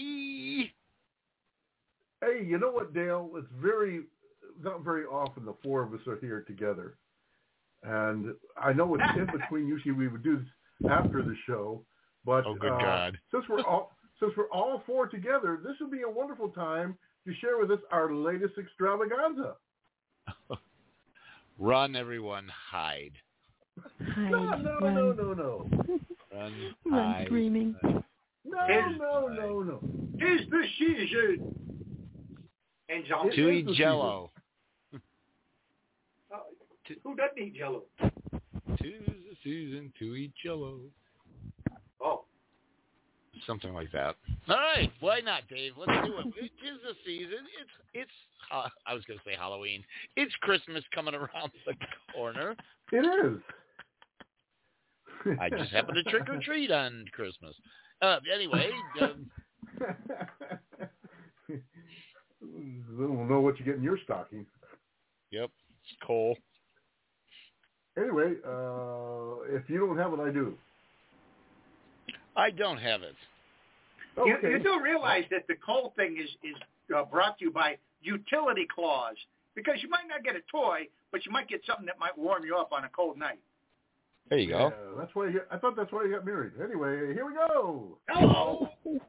Hey, you know what, Dale? It's very, not very often the four of us are here together. And I know it's in between. Usually we would do this after the show. But oh, good uh, God. since we're all since we're all four together, this would be a wonderful time to share with us our latest extravaganza. Run, everyone, hide. Hide, no, no, run. no, no, no. Run, Run hide. screaming. No, no, no, no. Tis the season. And John. To eat Jello. Uh, who doesn't eat Jello? To 'tis the season to eat jello. Oh. Something like that. All right, why not, Dave? Let's do it. It is the season. It's it's. Uh, I was going to say Halloween. It's Christmas coming around the corner. It is. I just happen to trick or treat on Christmas. Uh, anyway, um, we'll know what you get in your stocking. Yep, it's coal. Anyway, uh, if you don't have it, I do. I don't have it. Okay. You, you do realize that the coal thing is, is uh, brought to you by Utility Clause, because you might not get a toy, but you might get something that might warm you up on a cold night. There you go. Yeah, that's why you, I thought that's why you got married. Anyway, here we go. Hello.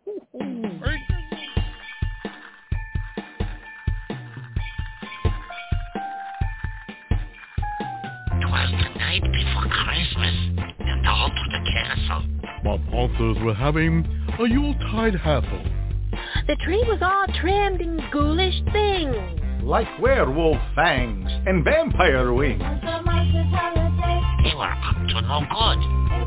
Twas the night before Christmas in the hall of the castle. While monsters were having a Yuletide hassle. The tree was all trimmed in ghoulish things. Like werewolf fangs and vampire wings. They were up to no good.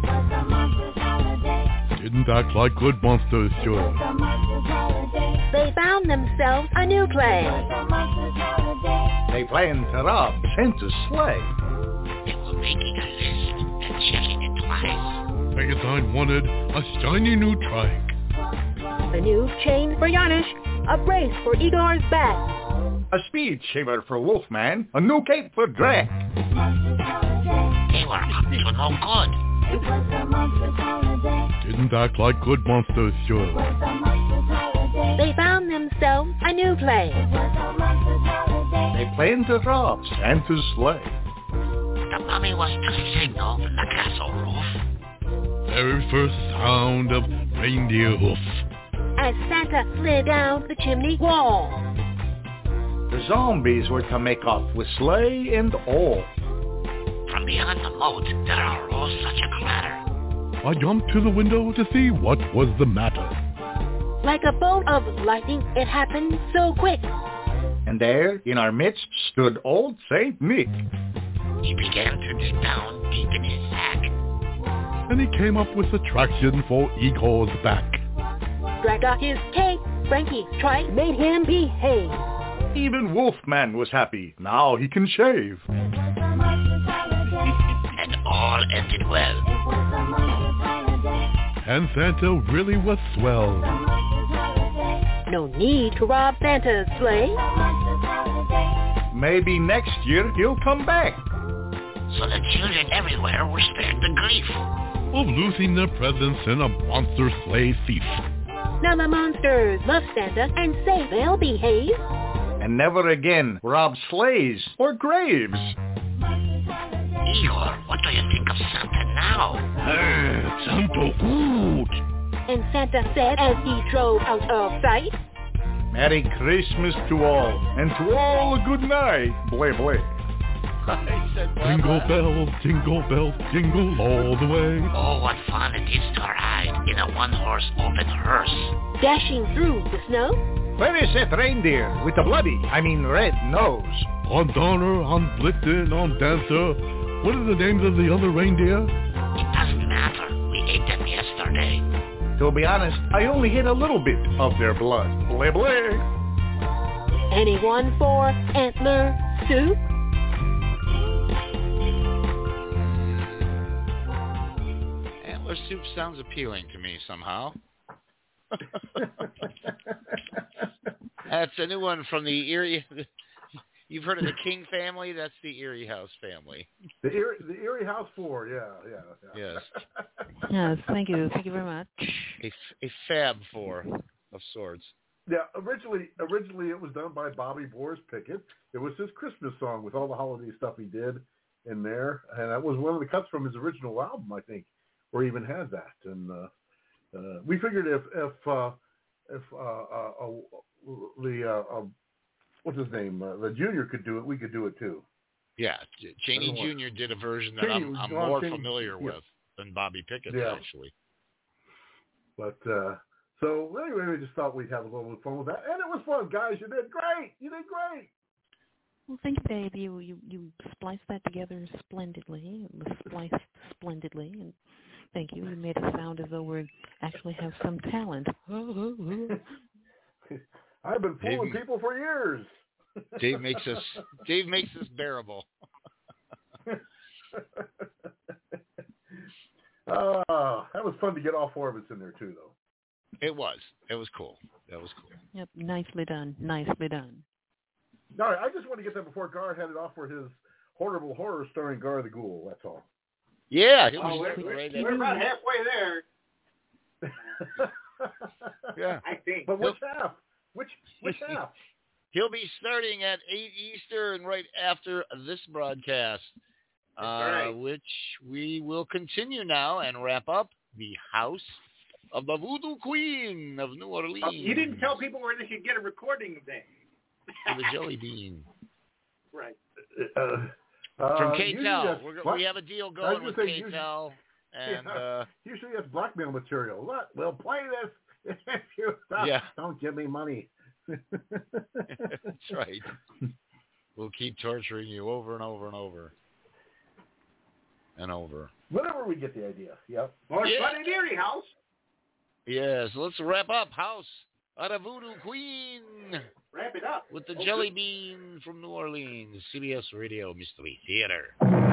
Didn't act like good monsters should. They found themselves a new play. They planned to rob Santa's sleigh. They were making a list and checking it twice. Megatron wanted a shiny new trike. A new chain for Janish, a brace for Igor's back. A speed shaver for Wolfman, a new cape for Drac. They were up to no good. Didn't act like good monsters should. They found themselves a new play. They planned to rob Santa's sleigh. The mummy was to signal from the castle roof. Very first sound of reindeer hoof. As Santa slid down the chimney wall. The zombies were to make off with sleigh and all. From beyond the moat, there arose such a clatter. I jumped to the window to see what was the matter. Like a bolt of lightning, it happened so quick. And there, in our midst, stood old Saint Nick. He began to dig down deep in his sack. And he came up with a traction for Igor's back. Dragged out his cape. Frankie's trike made him behave. Even Wolfman was happy. Now he can shave. And all ended well. And Santa really was swell. No need to rob Santa's sleigh. Maybe next year he'll come back. So the children everywhere were spared the grief of losing their presents in a monster sleigh thief. Now the monsters love Santa and say they'll behave. And never again rob sleighs or graves. Igor, what do you think of Santa now? Hey, Santa good. And Santa said as he drove out of sight. Merry Christmas to all, and to all a good night. Blay, blay. Jingle bells, jingle bells, jingle all the way. Oh, what fun it is to ride in a one-horse open hearse. Dashing through the snow. Where is that reindeer with the bloody, I mean red nose? On Donner, on Blitzen, on Dancer. What are the names of the other reindeer? It doesn't matter. We ate them yesterday. To be honest, I only hit a little bit of their blood. Blay, blay. Anyone for antler soup? Antler soup sounds appealing to me somehow. That's a new one from the Erie. You've heard of the King family? That's the Erie House family. The Erie, the Erie House Four, yeah, yeah. yeah. Yes. Yes, thank you. Thank you very much. A, a Fab Four of sorts. Yeah, originally, originally it was done by Bobby Boris Pickett. It was his Christmas song with all the holiday stuff he did in there, and that was one of the cuts from his original album, I think, where he even had that. And uh, uh, we figured if if uh, if uh, uh, uh, the uh, uh, what's his name, uh, the Junior could do it, we could do it too. Yeah, Cheney Junior did a version that Cheney, I'm, I'm John more Cheney, familiar yeah. with than Bobby Pickett's, yeah. actually. But uh, so anyway, we just thought we'd have a little bit of fun with that, and it was fun, guys. You did great. You did great. Well, thank you, babe. You, you, you spliced that together splendidly. It was spliced splendidly. And thank you. You made it sound as though we actually have some talent. I've been fooling Dave, people for years. Dave makes us Dave makes us bearable. uh, that was fun to get all four of us in there too, though. It was. It was cool. That was cool. Yep, nicely done. Nicely done. All right, I just want to get that before Gar had it off for his horrible horror starring Gar the Ghoul. That's all. Yeah, he'll oh, be we're, right we're about halfway there. Yeah, I think. But which half? Which which half? He'll be starting at eight Eastern right after this broadcast, uh, right. which we will continue now and wrap up the House of the Voodoo Queen of New Orleans. Oh, you didn't tell people where they could get a recording of that. For the Jelly Bean. Right. Uh, From uh, K-Tel. We're, we have a deal going with K-Tel. And, yeah, uh, usually that's blackmail material. Look, we'll play this if you stop. Yeah. Don't give me money. That's right. We'll keep torturing you over and over and over. And over. Whenever we get the idea. Yep. More Yeah. fun in Erie House. Yes, let's wrap up House of the Voodoo Queen. Wrap it up. With the okay. Jelly Bean from New Orleans, C B S Radio Mystery Theater.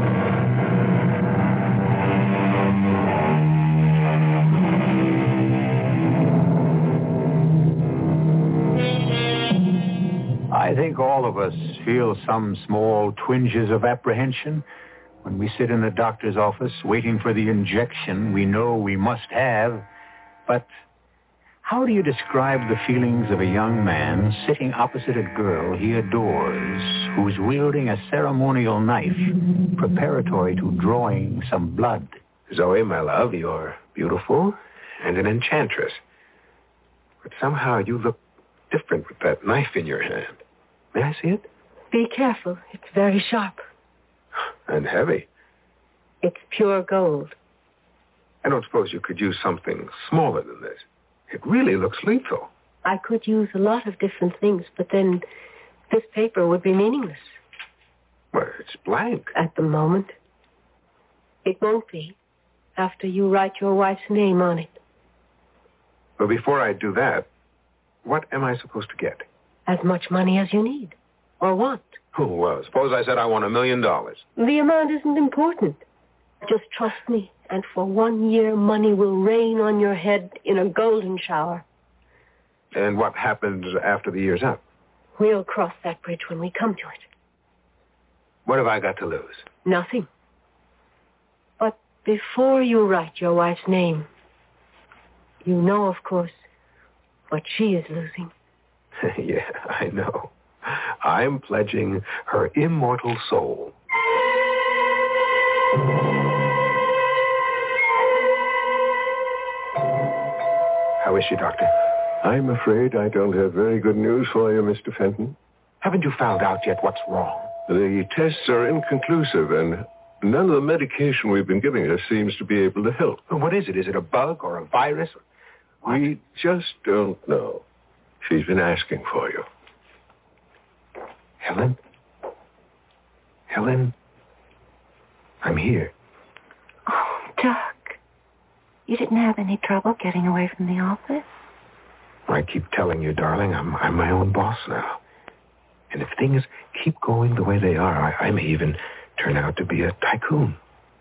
I think all of us feel some small twinges of apprehension when we sit in the doctor's office waiting for the injection we know we must have. But how do you describe the feelings of a young man sitting opposite a girl he adores, who's wielding a ceremonial knife preparatory to drawing some blood? Zoe, my love, you're beautiful and an enchantress. But somehow you look different with that knife in your hand. May I see it? Be careful. It's very sharp. And heavy. It's pure gold. I don't suppose you could use something smaller than this. It really looks lethal. I could use a lot of different things, but then this paper would be meaningless. Well, it's blank. At the moment. It won't be after you write your wife's name on it. Well, before I do that, what am I supposed to get? As much money as you need or want. Oh, well, suppose I said I want a million dollars. The amount isn't important. Just trust me, and for one year, money will rain on your head in a golden shower. And what happens after the year's up? We'll cross that bridge when we come to it. What have I got to lose? Nothing. But before you write your wife's name, you know, of course, what she is losing. Yeah, I know. I'm pledging her immortal soul. How is she, Doctor? I'm afraid I don't have very good news for you, Mister Fenton. Haven't you found out yet what's wrong? The tests are inconclusive, and none of the medication we've been giving her seems to be able to help. Well, what is it? Is it a bug or a virus? What? We just don't know. She's been asking for you. Helen? Helen? I'm here. Oh, Doc. You didn't have any trouble getting away from the office? I keep telling you, darling, I'm, I'm my own boss now. And if things keep going the way they are, I, I may even turn out to be a tycoon.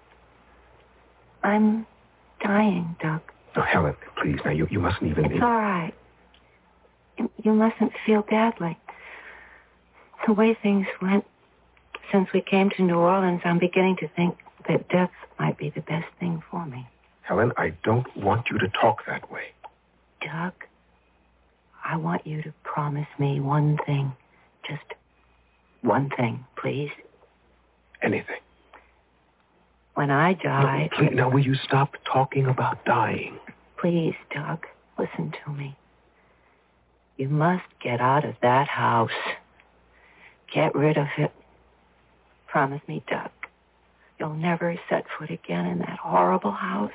I'm dying, Doug. Oh, Helen, please, now, you, you mustn't even... It's all right. You, you mustn't feel badly. The way things went since we came to New Orleans, I'm beginning to think that death might be the best thing for me. Helen, I don't want you to talk that way. Doug, I want you to promise me one thing. Just one thing, please. Anything. When I die... No, please, now, will you stop talking about dying? Please, Doug, listen to me. You must get out of that house. Get rid of it. Promise me, Doug. You'll never set foot again in that horrible house.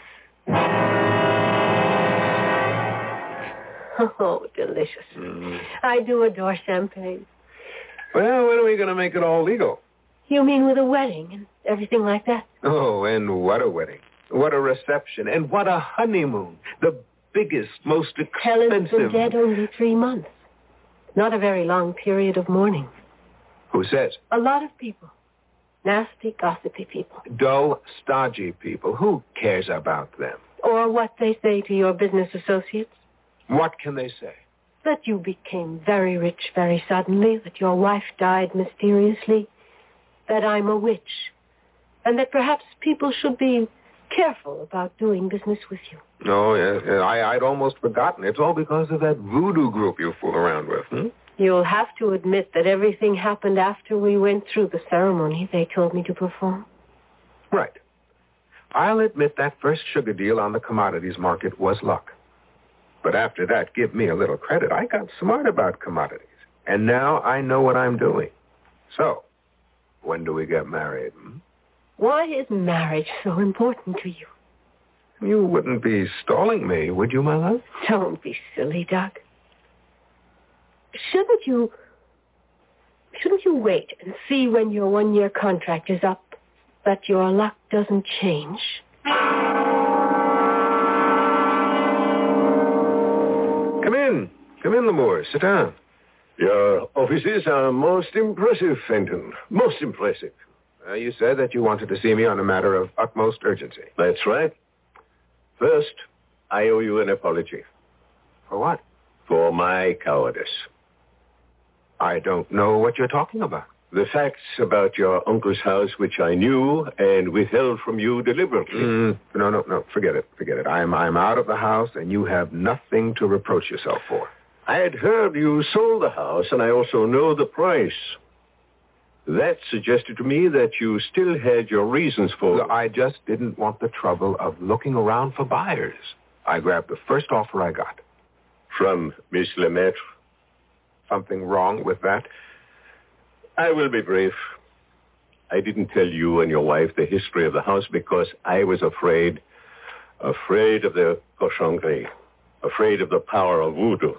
Oh, delicious. Mm. I do adore champagne. Well, when are we going to make it all legal? You mean with a wedding and everything like that? Oh, and what a wedding. What a reception. And what a honeymoon. The biggest, most expensive... Helen's been dead only three months. Not a very long period of mourning. Who says? A lot of people. Nasty, gossipy people. Dull, stodgy people. Who cares about them? Or what they say to your business associates. What can they say? That you became very rich very suddenly, that your wife died mysteriously, that I'm a witch, and that perhaps people should be careful about doing business with you. Oh, yes. I, I'd almost forgotten. It's all because of that voodoo group you fool around with, hmm? You'll have to admit that everything happened after we went through the ceremony they told me to perform. Right. I'll admit that first sugar deal on the commodities market was luck. But after that, give me a little credit. I got smart about commodities. And now I know what I'm doing. So, when do we get married? Hmm? Why is marriage so important to you? You wouldn't be stalling me, would you, my love? Don't be silly, Doug. Shouldn't you... Shouldn't you wait and see when your one-year contract is up that your luck doesn't change? Come in. Come in, Lemure. Sit down. Your offices are most impressive, Fenton. Most impressive. Uh, you said that you wanted to see me on a matter of utmost urgency. That's right. First, I owe you an apology. For what? For my cowardice. I don't know what you're talking about. The facts about your uncle's house, which I knew and withheld from you deliberately. Mm, no, no, no. Forget it. Forget it. I'm, I'm out of the house, and you have nothing to reproach yourself for. I had heard you sold the house, and I also know the price. That suggested to me that you still had your reasons for... Look, I just didn't want the trouble of looking around for buyers. I grabbed the first offer I got. From Miss Lemaitre? Something wrong with that? I will be brief. I didn't tell you and your wife the history of the house because I was afraid, afraid of the cochonnerie, afraid of the power of voodoo.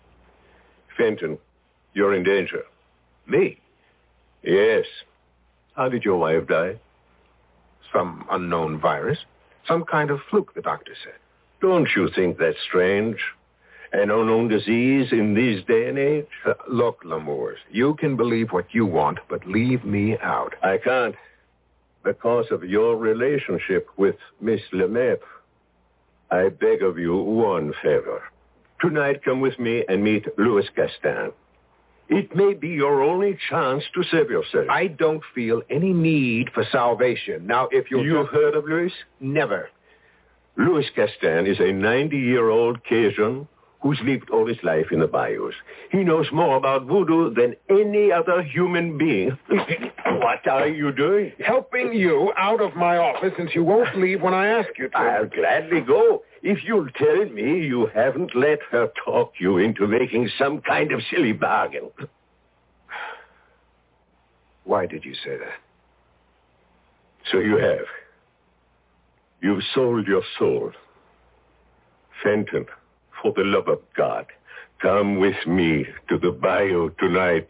Fenton, you're in danger. Me? Yes. How did your wife die? Some unknown virus. Some kind of fluke, the doctor said. Don't you think that's strange? An unknown disease in this day and age? Uh, look, Lemures, you can believe what you want, but leave me out. I can't. Because of your relationship with Miss Lemaitre. I beg of you one favor. Tonight, come with me and meet Louis Gaston. It may be your only chance to save yourself. I don't feel any need for salvation. Now, if you'll... You've heard of Louis? Never. Louis Gaston is a ninety-year-old Cajun who's lived all his life in the bayous. He knows more about voodoo than any other human being. What are you doing? Helping you out of my office since you won't leave when I ask you to. I'll gladly go. If you'll tell me you haven't let her talk you into making some kind of silly bargain. Why did you say that? So you have. You've sold your soul. Fenton, for the love of God, come with me to the bayou tonight.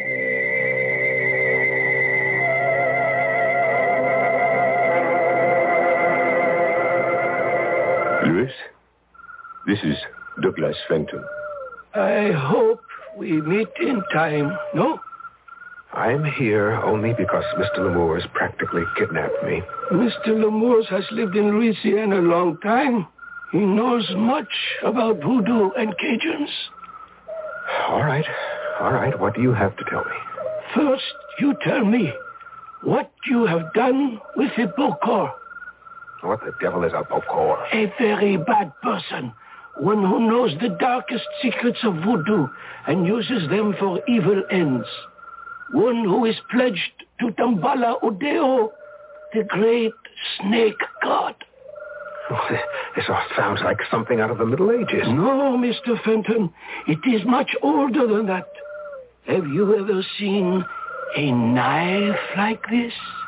Louis, this is Douglas Fenton. I hope we meet in time, no? I'm here only because Mister Lemures practically kidnapped me. Mister Lemures has lived in Louisiana a long time. He knows much about voodoo and Cajuns. All right. All right. What do you have to tell me? First, you tell me what you have done with the Bokor. What the devil is a Bokor? A very bad person. One who knows the darkest secrets of voodoo and uses them for evil ends. One who is pledged to Damballa Udeo, the great snake god. Oh, this all sounds like something out of the Middle Ages. No, Mister Fenton. It is much older than that. Have you ever seen a knife like this?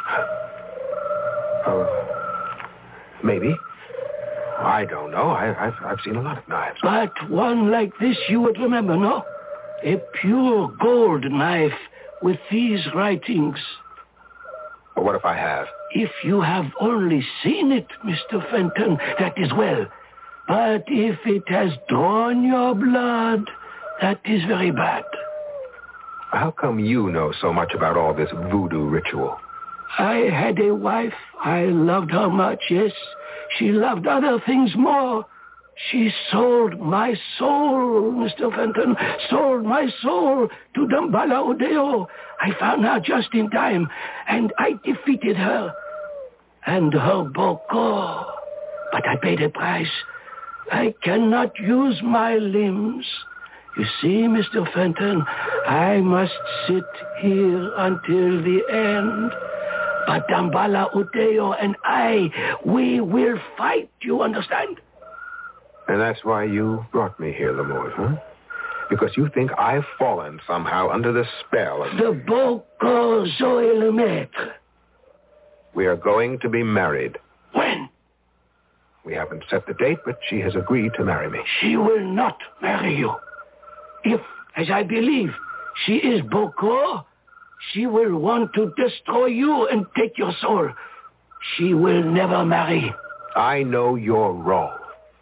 Oh, maybe. I don't know. I, I've, I've seen a lot of knives. But one like this you would remember, no? A pure gold knife with these writings. But what if I have? If you have only seen it, Mister Fenton, that is well. But if it has drawn your blood, that is very bad. How come you know so much about all this voodoo ritual? I had a wife. I loved her much, yes. She loved other things more. She sold my soul, Mister Fenton, sold my soul to Dambala Udeo. I found her just in time, and I defeated her. And her Boko. But I paid a price. I cannot use my limbs. You see, Mister Fenton, I must sit here until the end. But Dambala Udeo and I, we will fight, you understand? And that's why you brought me here, Lamort, huh? Because you think I've fallen somehow under the spell of... The Boko Zoe le Maître. We are going to be married. When? We haven't set the date, but she has agreed to marry me. She will not marry you. If, as I believe, she is Boko, she will want to destroy you and take your soul. She will never marry. I know you're wrong.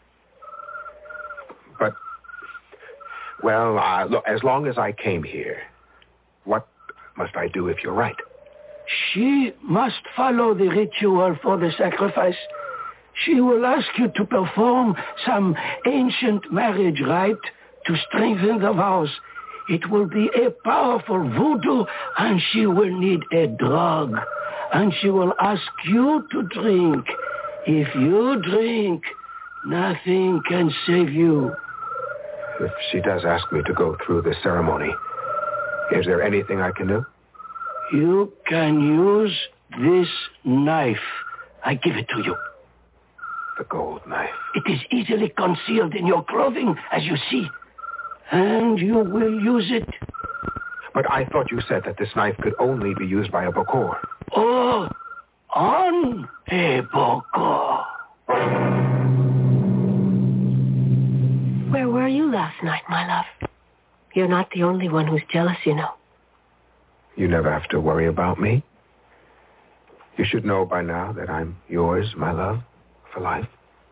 But, well, uh, look, as long as I came here, what must I do if you're right? She must follow the ritual for the sacrifice. She will ask you to perform some ancient marriage rite to strengthen the vows. It will be a powerful voodoo, and she will need a drug. And she will ask you to drink. If you drink, nothing can save you. If she does ask me to go through the ceremony, is there anything I can do? You can use this knife. I give it to you. The gold knife. It is easily concealed in your clothing, as you see. And you will use it. But I thought you said that this knife could only be used by a Bokor. Oh, on a Bokor. Where were you last night, my love? You're not the only one who's jealous, you know. You never have to worry about me. You should know by now that I'm yours, my love, for life.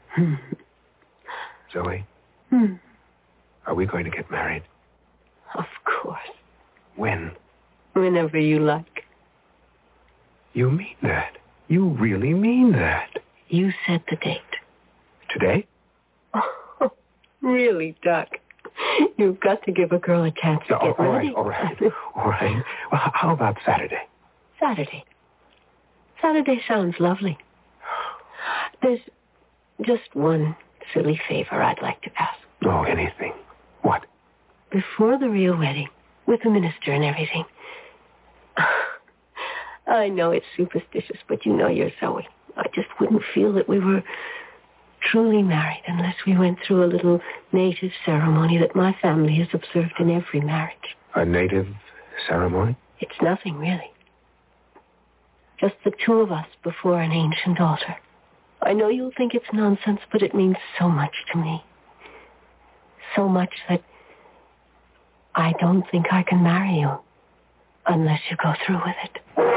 Zoe, Hmm. are we going to get married? Of course. When? Whenever you like. You mean that? You really mean that? You set the date. Today? Oh, really, Doc? You've got to give a girl a chance to No, get all ready. right, all right, all right. Well, how about Saturday? Saturday. Saturday sounds lovely. There's just one silly favor I'd like to ask. Oh, anything. What? Before the real wedding, with the minister and everything. I know it's superstitious, but you know you're Zoe. I just wouldn't feel that we were truly married unless we went through a little native ceremony that my family has observed in every marriage. A native ceremony? It's nothing, really. Just the two of us before an ancient altar. I know you'll think it's nonsense, but it means so much to me. So much that I don't think I can marry you unless you go through with it.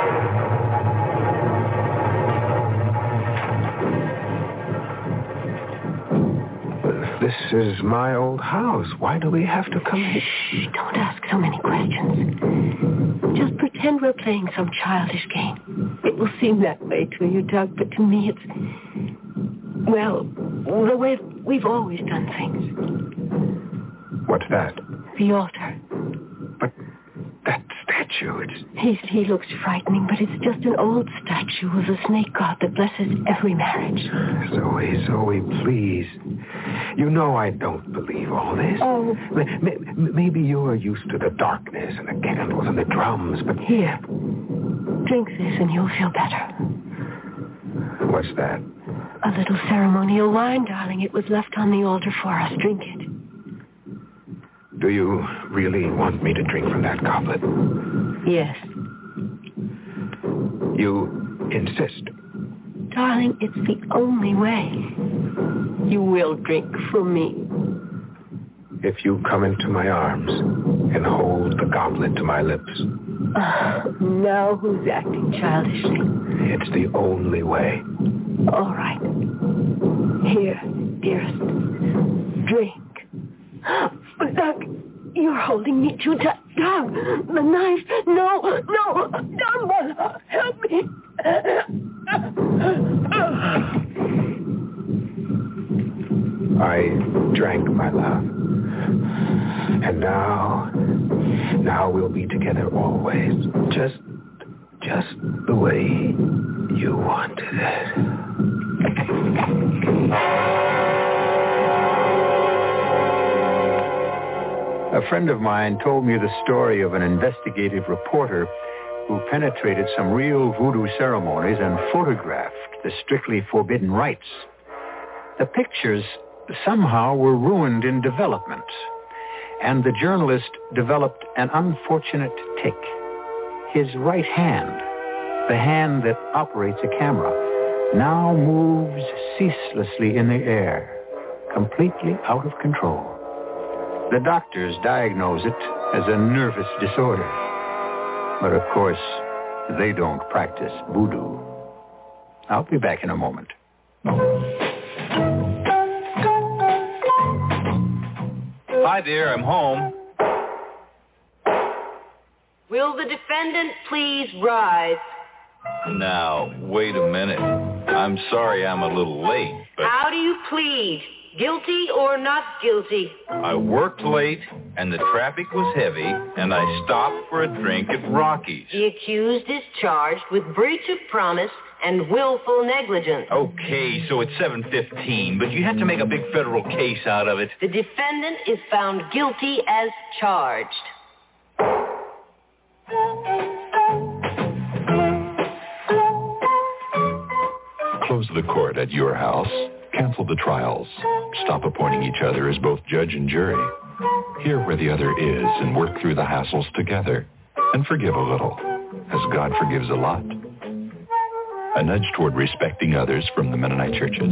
This is my old house. Why do we have to come here? Shh, don't ask so many questions. Just pretend we're playing some childish game. It will seem that way to you, Doug, but to me it's, well, the way we've always done things. What's that? The altar. But that statue, it's... He's, he looks frightening, but it's just an old statue of a snake god that blesses every marriage. Zoe, Zoe, please. You know I don't believe all this. Oh. Maybe you're used to the darkness and the candles and the drums, but... Here, drink this and you'll feel better. What's that? A little ceremonial wine, darling. It was left on the altar for us. Drink it. Do you really want me to drink from that goblet? Yes. You insist? Darling, it's the only way. You will drink from me. If you come into my arms and hold the goblet to my lips, Uh, now who's acting childishly? It's the only way. All right. Here, dearest. Drink. Doug, you're holding me too tight. Doug, the knife. No, no. Dambala, help me. I drank, my love. And now, now we'll be together always. Just, just the way you wanted it. A friend of mine told me the story of an investigative reporter who penetrated some real voodoo ceremonies and photographed the strictly forbidden rites. The pictures somehow were ruined in development, and the journalist developed an unfortunate tic. His right hand, the hand that operates a camera, now moves ceaselessly in the air, completely out of control. The doctors diagnose it as a nervous disorder. But of course, they don't practice voodoo. I'll be back in a moment. Hi there, I'm home. Will the defendant please rise? Now, wait a minute. I'm sorry I'm a little late, but How do you plead? Guilty or not guilty? I worked late, and the traffic was heavy, and I stopped for a drink at Rocky's. The accused is charged with breach of promise and willful negligence. Okay, so it's seven fifteen, but you have to make a big federal case out of it. The defendant is found guilty as charged. Close the court at your house. Cancel the trials. Stop appointing each other as both judge and jury. Hear where the other is and work through the hassles together. And forgive a little, as God forgives a lot. A nudge toward respecting others from the Mennonite churches.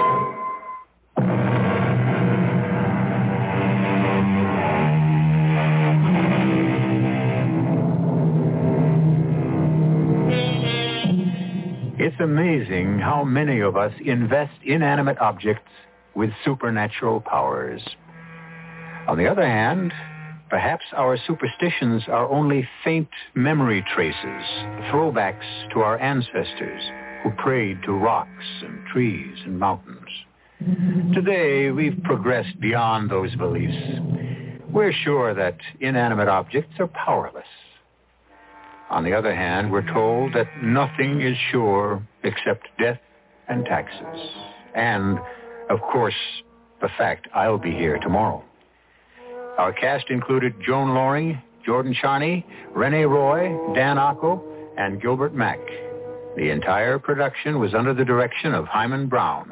It's amazing how many of us invest inanimate objects with supernatural powers. On the other hand, perhaps our superstitions are only faint memory traces, throwbacks to our ancestors who prayed to rocks and trees and mountains. Today, we've progressed beyond those beliefs. We're sure that inanimate objects are powerless. On the other hand, we're told that nothing is sure except death and taxes. And, of course, the fact I'll be here tomorrow. Our cast included Joan Loring, Jordan Charney, Renee Roy, Dan Acco, and Gilbert Mack. The entire production was under the direction of Hyman Brown.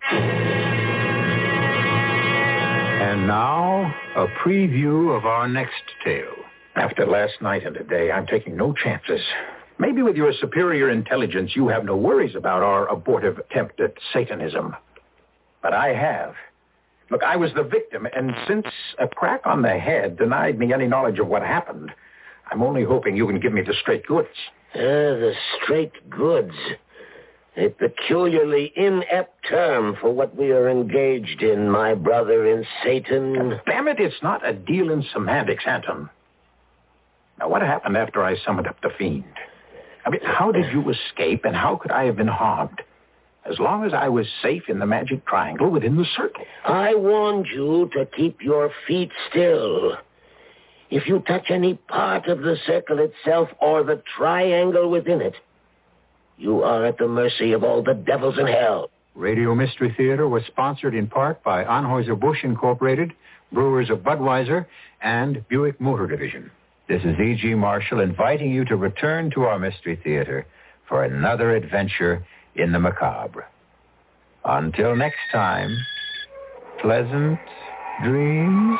And now, a preview of our next tale. After last night and today, I'm taking no chances. Maybe with your superior intelligence, you have no worries about our abortive attempt at Satanism. But I have. Look, I was the victim, and since a crack on the head denied me any knowledge of what happened, I'm only hoping you can give me the straight goods. Uh, the straight goods. A peculiarly inept term for what we are engaged in, my brother in Satan. Damn it, it's not a deal in semantics, Anton. Now, what happened after I summoned up the fiend? I mean, how did you escape, and how could I have been harmed? As long as I was safe in the magic triangle within the circle. I warned you to keep your feet still. If you touch any part of the circle itself or the triangle within it, you are at the mercy of all the devils in hell. Radio Mystery Theater was sponsored in part by Anheuser-Busch Incorporated, Brewers of Budweiser, and Buick Motor Division. This is E G. Marshall inviting you to return to our Mystery Theater for another adventure in the macabre. Until next time, pleasant dreams.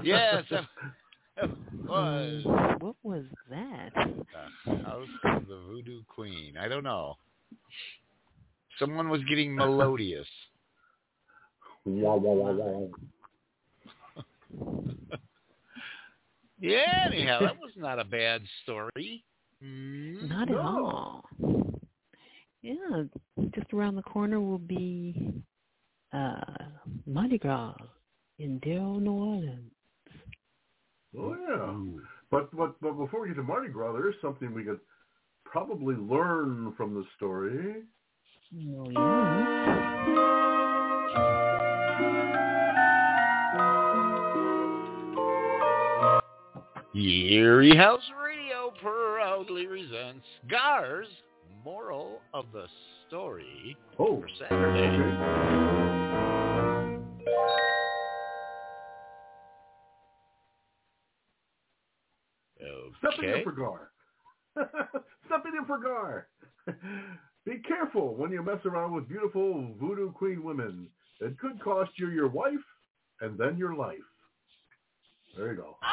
Yes, it was. What was that? The House of the Voodoo Queen. I don't know. Someone was getting melodious. Wow, wow, wow, wow. Yeah, anyhow, that was not a bad story. Mm, not no. at all. Yeah, just around the corner will be uh, Mardi Gras in Darrow, New Orleans. Oh, yeah. But, but, but before we get to Mardi Gras, there is something we could probably learn from the story. Oh, yeah. Erie House Radio proudly presents Gar's Moral of the Story oh. for Saturday. Okay. Stepping in for Gar. Stepping in for Gar. Be careful when you mess around with beautiful voodoo queen women. It could cost you your wife and then your life. There you go.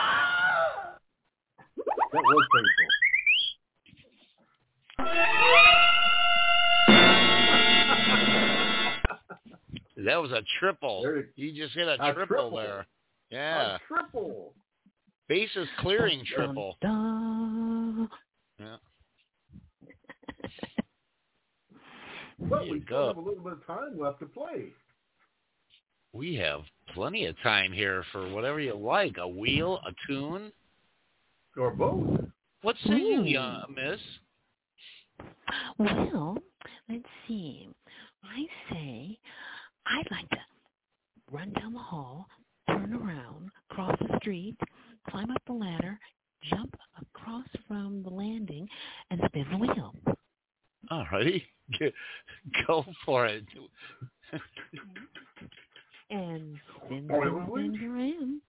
That was painful. That was a triple. You just hit a, a triple, triple there. Yeah. A triple. Bases clearing triple. Dun, dun. Yeah. But we still have a little bit of time left to play. We have plenty of time here for whatever you like. A wheel, a tune. Or both. What say you, young miss? Well, let's see. I say I'd like to run down the hall, turn around, cross the street, climb up the ladder, jump across from the landing, and spin the wheel. All righty. Go for it. And spin, spin, spin, here I am.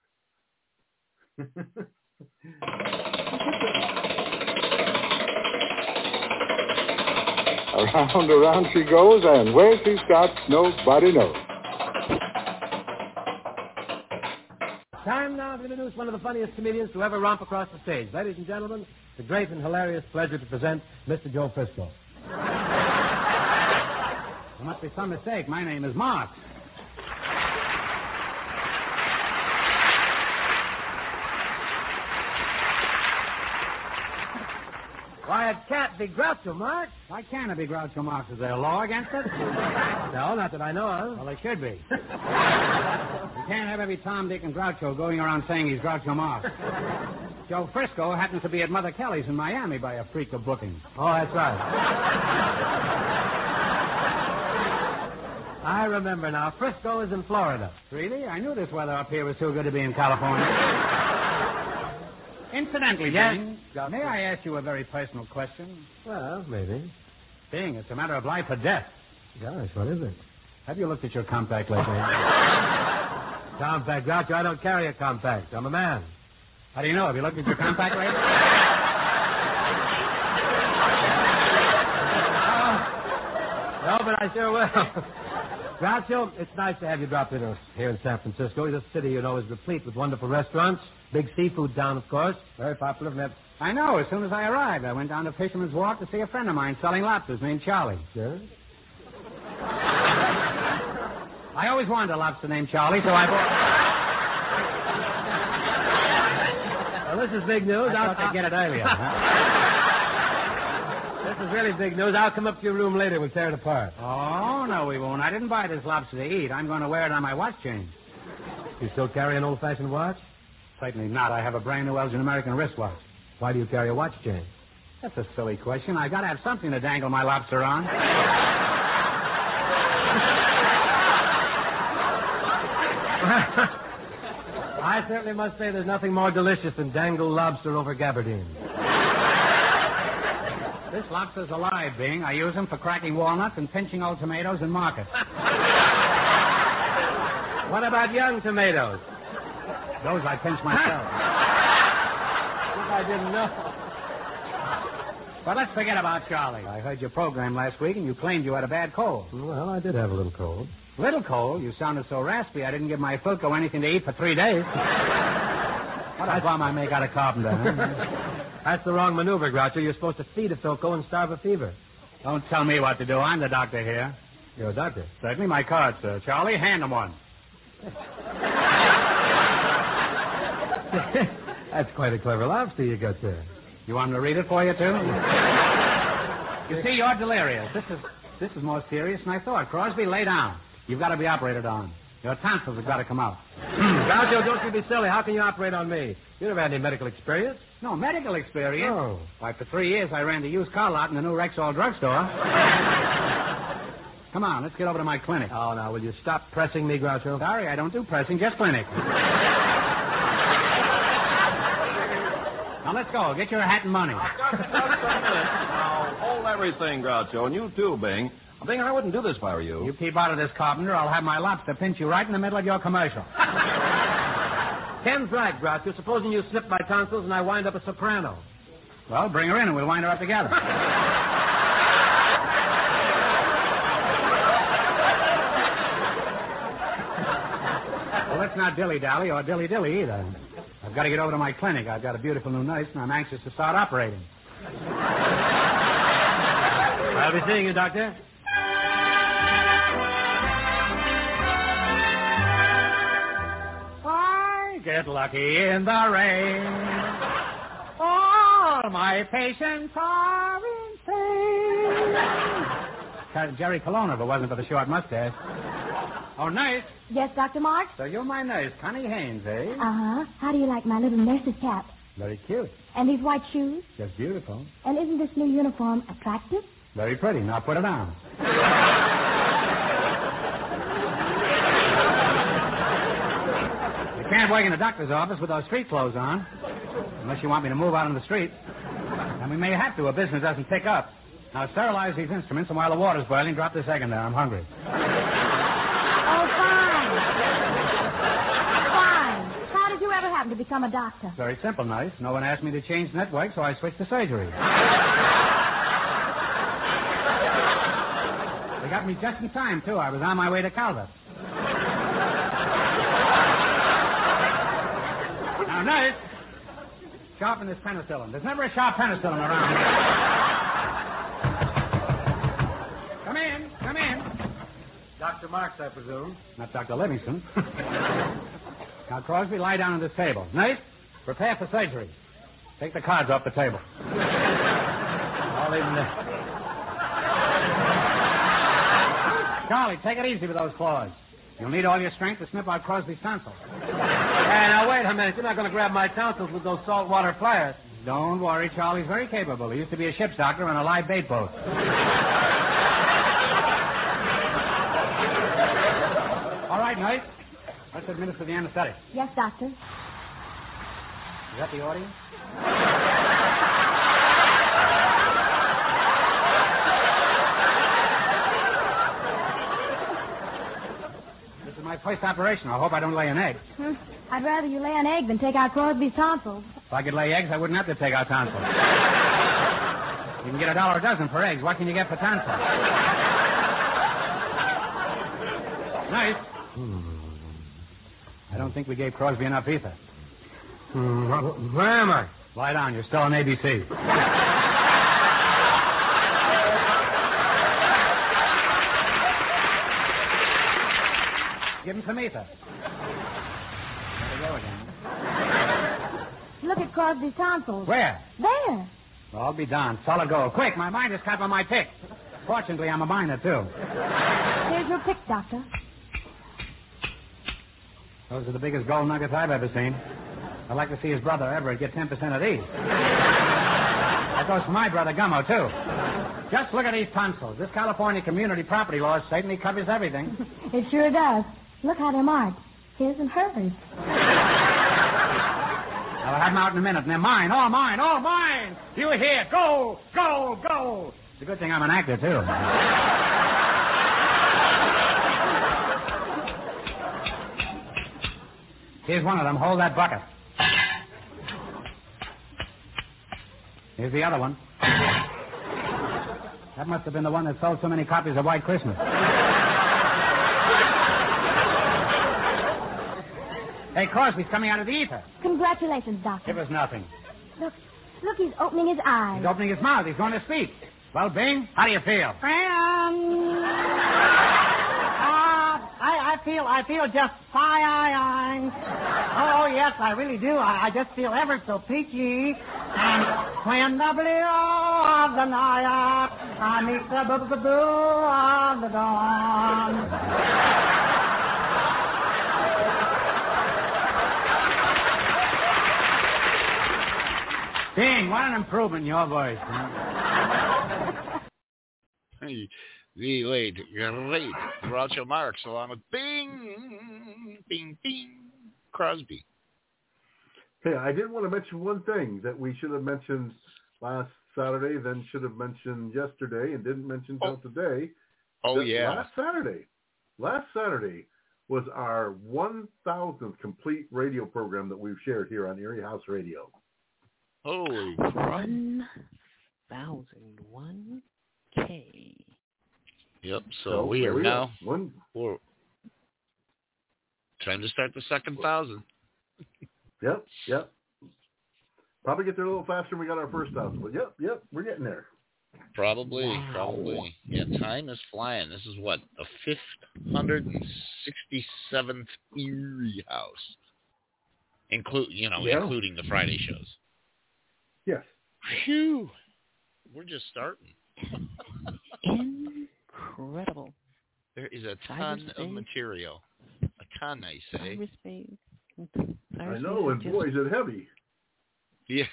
Around, around she goes, and where she stops, nobody knows. Time now to introduce one of the funniest comedians to ever romp across the stage. Ladies and gentlemen, the great and hilarious pleasure to present Mister Joe Frisco. There must be some mistake. My name is Mark. Why, it can't be Groucho Marx. Why can't it be Groucho Marx? Is there a law against it? No, not that I know of. Well, there should be. You can't have every Tom, Dick, and Groucho going around saying he's Groucho Marx. Joe Frisco happens to be at Mother Kelly's in Miami by a freak of booking. Oh, that's right. I remember now. Frisco is in Florida. Really? I knew this weather up here was too good to be in California. Incidentally, yes. Bing, may I ask you a very personal question? Well, maybe. Bing, it's a matter of life or death. Gosh, what is it? Have you looked at your compact lately? Compact, Groucho, I don't carry a compact. I'm a man. How do you know? Have you looked at your compact lately? oh, no, but I sure will. Groucho, it's nice to have you drop in here in San Francisco. This city, you know, is replete with wonderful restaurants. Big seafood town, of course. Very popular. I know. As soon as I arrived, I went down to Fisherman's Walk to see a friend of mine selling lobsters named Charlie. Sure? I always wanted a lobster named Charlie, so I bought... Well, this is big news. I thought I'd get it earlier. Huh? This is really big news. I'll come up to your room later. We'll tear it apart. Oh, no, we won't. I didn't buy this lobster to eat. I'm going to wear it on my watch chain. You still carry an old-fashioned watch? Certainly not. I have a brand new Elgin American wristwatch. Why do you carry a watch chain? That's a silly question. I got to have something to dangle my lobster on. I certainly must say there's nothing more delicious than dangled lobster over gabardine. This lobster's alive, Bing. I use them for cracking walnuts and pinching old tomatoes in market. What about young tomatoes? Those I pinch myself. If I didn't know. But let's forget about Charlie. I heard your program last week, and you claimed you had a bad cold. Well, I did have a little cold. Little cold? You sounded so raspy, I didn't give my Philco anything to eat for three days. What a bum I make out of carpenter, huh? That's the wrong maneuver, Groucho. You're supposed to feed a Philco and starve a fever. Don't tell me what to do. I'm the doctor here. You're a doctor? Certainly, my card, sir. Charlie, hand him one. That's quite a clever lobster you got there. You want me to read it for you, too? You see, you're delirious. This is this is more serious than I thought. Crosby, lay down. You've got to be operated on. Your tonsils have got to come out. Groucho, don't you be silly. How can you operate on me? You never had any medical experience. No, medical experience? No. Why, for three years I ran the used car lot in the new Rexall drugstore. Come on, let's get over to my clinic. Oh, now, will you stop pressing me, Groucho? Sorry, I don't do pressing, just clinic. Now, let's go. Get your hat and money. Now, hold everything, Groucho, and you too, Bing. Bing, I wouldn't do this if I were you. You keep out of this, Carpenter. I'll have my lobster pinch you right in the middle of your commercial. Ken's right, Groucho. Supposing you snip my tonsils and I wind up a soprano. Well, bring her in and we'll wind her up together. Well, let's not dilly-dally or dilly-dilly either. I've got to get over to my clinic. I've got a beautiful new nurse, and I'm anxious to start operating. I'll be seeing you, Doctor. I get lucky in the rain. All my patients are insane. Jerry Colonna, if it wasn't for the short mustache. Oh, nurse. Yes, Doctor Mark? So you're my nurse, Connie Haynes, eh? Uh-huh. How do you like my little nurse's cap? Very cute. And these white shoes? Just beautiful. And isn't this new uniform attractive? Very pretty. Now put it on. You can't work in a doctor's office with those street clothes on. Unless you want me to move out on the street. And we may have to if business doesn't pick up. Now sterilize these instruments, and while the water's boiling, drop this egg in there. I'm hungry. Oh, fine. Fine. How did you ever happen to become a doctor? Very simple, nice. No one asked me to change network, so I switched to surgery. They got me just in time, too. I was on my way to Calvert. Now, nurse, sharpen this penicillin. There's never a sharp penicillin around here. Come in, come in. Doctor Marks, I presume. Not Doctor Livingston. Now, Crosby, lie down on this table. Nurse, prepare for surgery. Take the cards off the table. I'll leave them there. Charlie, take it easy with those claws. You'll need all your strength to snip out Crosby's tonsils. Hey, now, wait a minute. You're not going to grab my tonsils with those saltwater pliers. Don't worry, Charlie's very capable. He used to be a ship's doctor on a live bait boat. All right, nurse. Let's administer the anesthetic. Yes, doctor. Is that the audience? This is my first operation. I hope I don't lay an egg. Hmm. I'd rather you lay an egg than take out Crosby's tonsils. If I could lay eggs, I wouldn't have to take out tonsils. You can get a dollar a dozen for eggs. What can you get for tonsils? Nice. Hmm. I don't think we gave Crosby enough ether. Hmm. Where am I? Lie down. You're still on A B C. Give him some ether. There we go again. Look at Crosby's tonsils. Where? There. Well, I'll be darned. Solid gold. Quick, my mind is cut by my pick. Fortunately, I'm a miner, too. Here's your pick, Doctor. Those are the biggest gold nuggets I've ever seen. I'd like to see his brother Everett get ten percent of these. That goes for my brother Gummo, too. Just look at these tonsils. This California community property law certainly covers everything. It sure does. Look how they're marked. His and hers. I'll have them out in a minute, and they're mine, all mine, all mine. You hear? Go, go, go. It's a good thing I'm an actor, too. Here's one of them. Hold that bucket. Here's the other one. That must have been the one that sold so many copies of White Christmas. Hey, Crosby's coming out of the ether. Congratulations, Doctor. It was nothing. Look, look, he's opening his eyes. He's opening his mouth. He's going to speak. Well, Bing, how do you feel? Um, uh, I, I feel, I feel just fine. Oh, yes, I really do. I, I just feel ever so peachy. And when the blue of the night, I meet the boo-boo-boo of the dawn. Bing, what an improvement in your voice. Hey, the late, great Groucho Marx, along with Bing, Bing, Bing, Crosby. Hey, I did want to mention one thing that we should have mentioned last Saturday, then should have mentioned yesterday, and didn't mention until oh. today. Oh, That yeah. Last Saturday. Last Saturday was our one thousandth complete radio program that we've shared here on Erie House Radio. Holy One thousand one K. Yep, so, So, we there are we now... go. One. We're, time to start the second thousand. Yep, yep. Probably get there a little faster than we got our first thousand, but yep, yep, we're getting there. Probably, Wow. probably. Yeah, time is flying. This is what, the five hundred sixty-seventh Erie House. Include, you know, Yeah. including the Friday shows. Yes. Phew. We're just starting. Incredible. There is a ton Cyberspace. of material. A ton, I say. Cyberspace. I know, and boy, is it heavy. Yeah.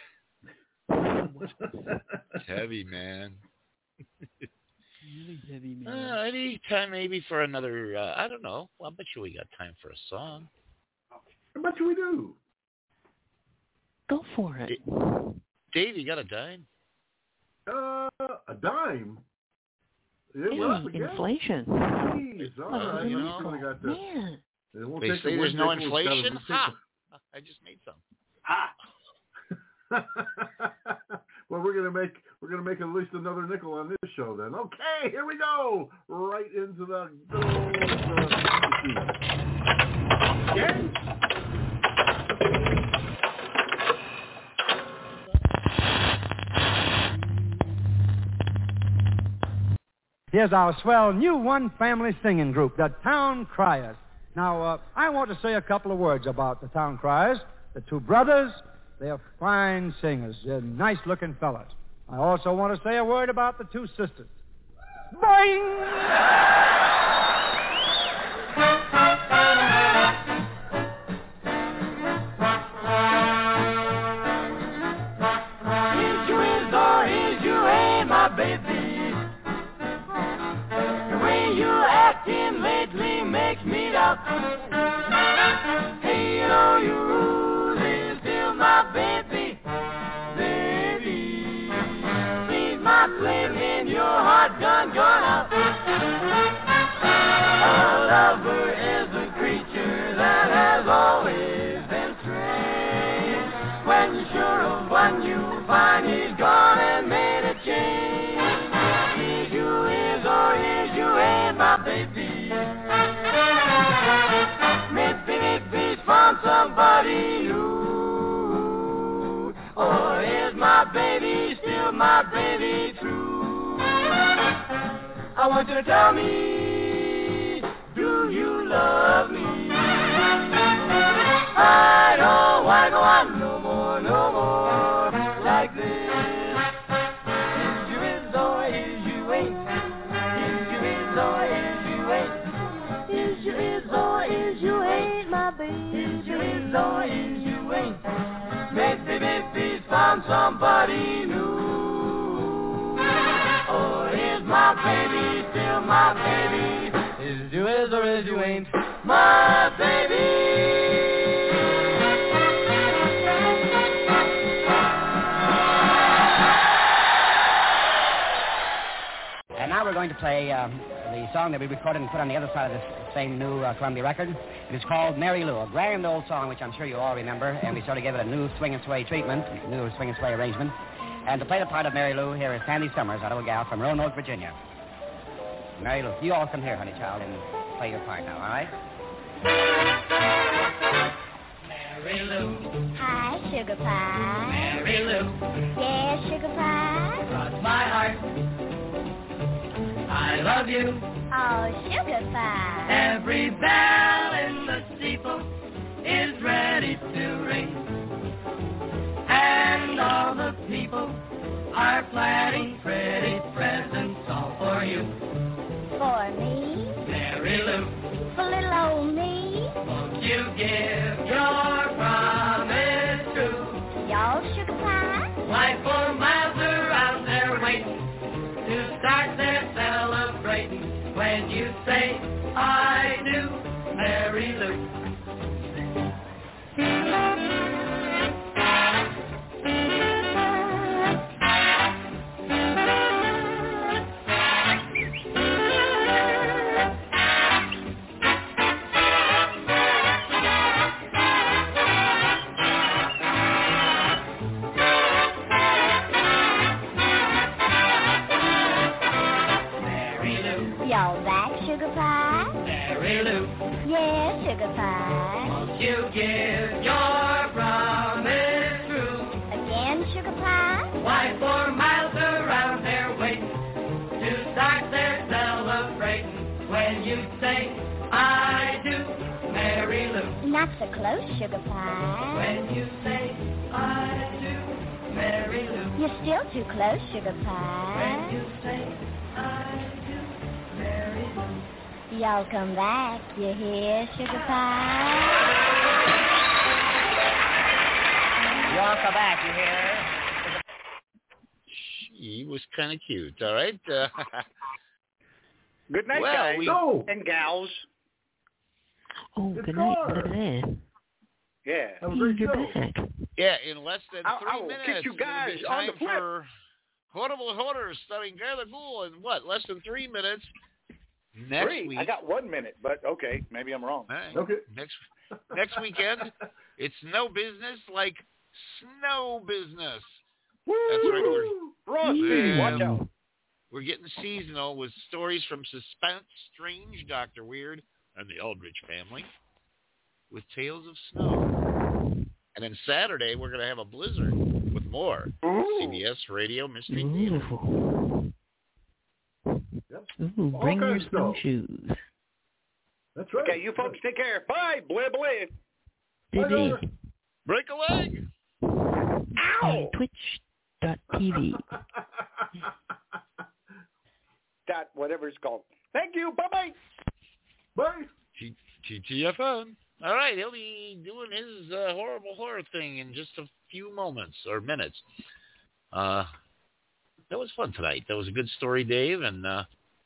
It's heavy, man. Really heavy, man. Uh, any time maybe for another, uh, I don't know. Well, I bet you we got time for a song. I bet you we do. Go for it. Dave, you got a dime? Uh, a dime? It Hey, went up again. inflation. Jeez, all Uh, right. you I'm know. just gonna got the, Man. it won't They take say a there's one no nickel, it's gotta inflation? take Ha! I just made some. Ha! Well, we're gonna make we're gonna make at least another nickel on this show then. Okay, here we go. Right into the good old uh, machine. Here's our swell new one-family singing group, the Town Criers. Now, uh, I want to say a couple of words about the Town Criers. The two brothers, they are fine singers. They're nice-looking fellas. I also want to say a word about the two sisters. Boing! Is you is or is you ain't my baby? The way you acting lately makes me doubt. Hey, you know you is still my baby, baby. Please, my slave, in your heart gone, gone out. A lover is a creature that has always been strange. When you're sure of one, you find he's gone and made a change. Is you is or is you ain't my baby? Maybe, maybe he's found somebody new. Or is my baby still my baby true? I want you to tell me, do you love me? I don't want to go on no more, no more like this. Is you is or is you ain't? Is you is or is you ain't? Is you is or is you ain't, my baby? Is you is or is you ain't? Maybe, maybe he's found somebody new. Or is my baby still my baby? Is you is or is you ain't? My baby. And now we're going to play um, the song that we recorded and put on the other side of this same new uh, Columbia record. It is called Mary Lou, a grand old song which I'm sure you all remember, and we sort of gave it a new swing and sway treatment, new swing and sway arrangement. And to play the part of Mary Lou, here is Sandy Summers, our little gal from Roanoke, Virginia. Mary Lou, you all come here, honey child, and play your part now, all right? Mary Lou. Hi, Sugar Pie. Mary Lou. Yes, Sugar Pie. Cross my heart. I love you. Oh, Sugar Pie. Every bell in the steeple is ready to ring. And all the people are planning pretty presents all for you. For me? Mary Lou. For little old me? Won't you give your promise true? Y'all, Sugar Pie? Why, four miles around they're waiting to start their celebrating. When you say, I do, Mary Lou. Y'all back, Sugar Pie? Mary Lou. Yes, Sugar Pie. Won't you give your promise true? Again, Sugar Pie? Why, four miles around they're waiting to start their celebrating. When you say, I do, Mary Lou. Not so close, Sugar Pie. When you say, I do, Mary Lou. You're still too close, Sugar Pie. When you say, I do, Mary Lou. Y'all come back, you hear, Sugar Pie? Y'all come back, you hear? She was kind of cute, all right? Uh, Good night, well, guys we... and gals. Oh, It's good night, gone. brother. Yeah. That was a great You're show. back. Yeah, in less than I'll- three I will minutes, kick you it's gonna guys be on time the flip. for Horrible Hoarders starring Garla Ghoul in what? Less than three minutes. Next Three. week. I got one minute, but okay, maybe I'm wrong. All right. Okay. Next next weekend, it's no business like snow business. That's right. We're, Frosty, watch Yeah. out. we're getting seasonal with stories from Suspense, Strange, Doctor Weird, and the Aldrich family with tales of snow. And then Saturday, we're going to have a blizzard with more C B S Radio Mystery Theater. Ooh. Yep. Ooh, All bring your kinds of snow. snowshoes. That's right. Okay, you folks take care. Bye. Blah, blah. Did Break a leg. on twitch dot t v. Dot whatever it's called. Thank you. Bye-bye. Bye. T T F N. All right, he'll be doing his uh, horrible horror thing in just a few moments or minutes. Uh, that was fun tonight. That was a good story, Dave, and uh,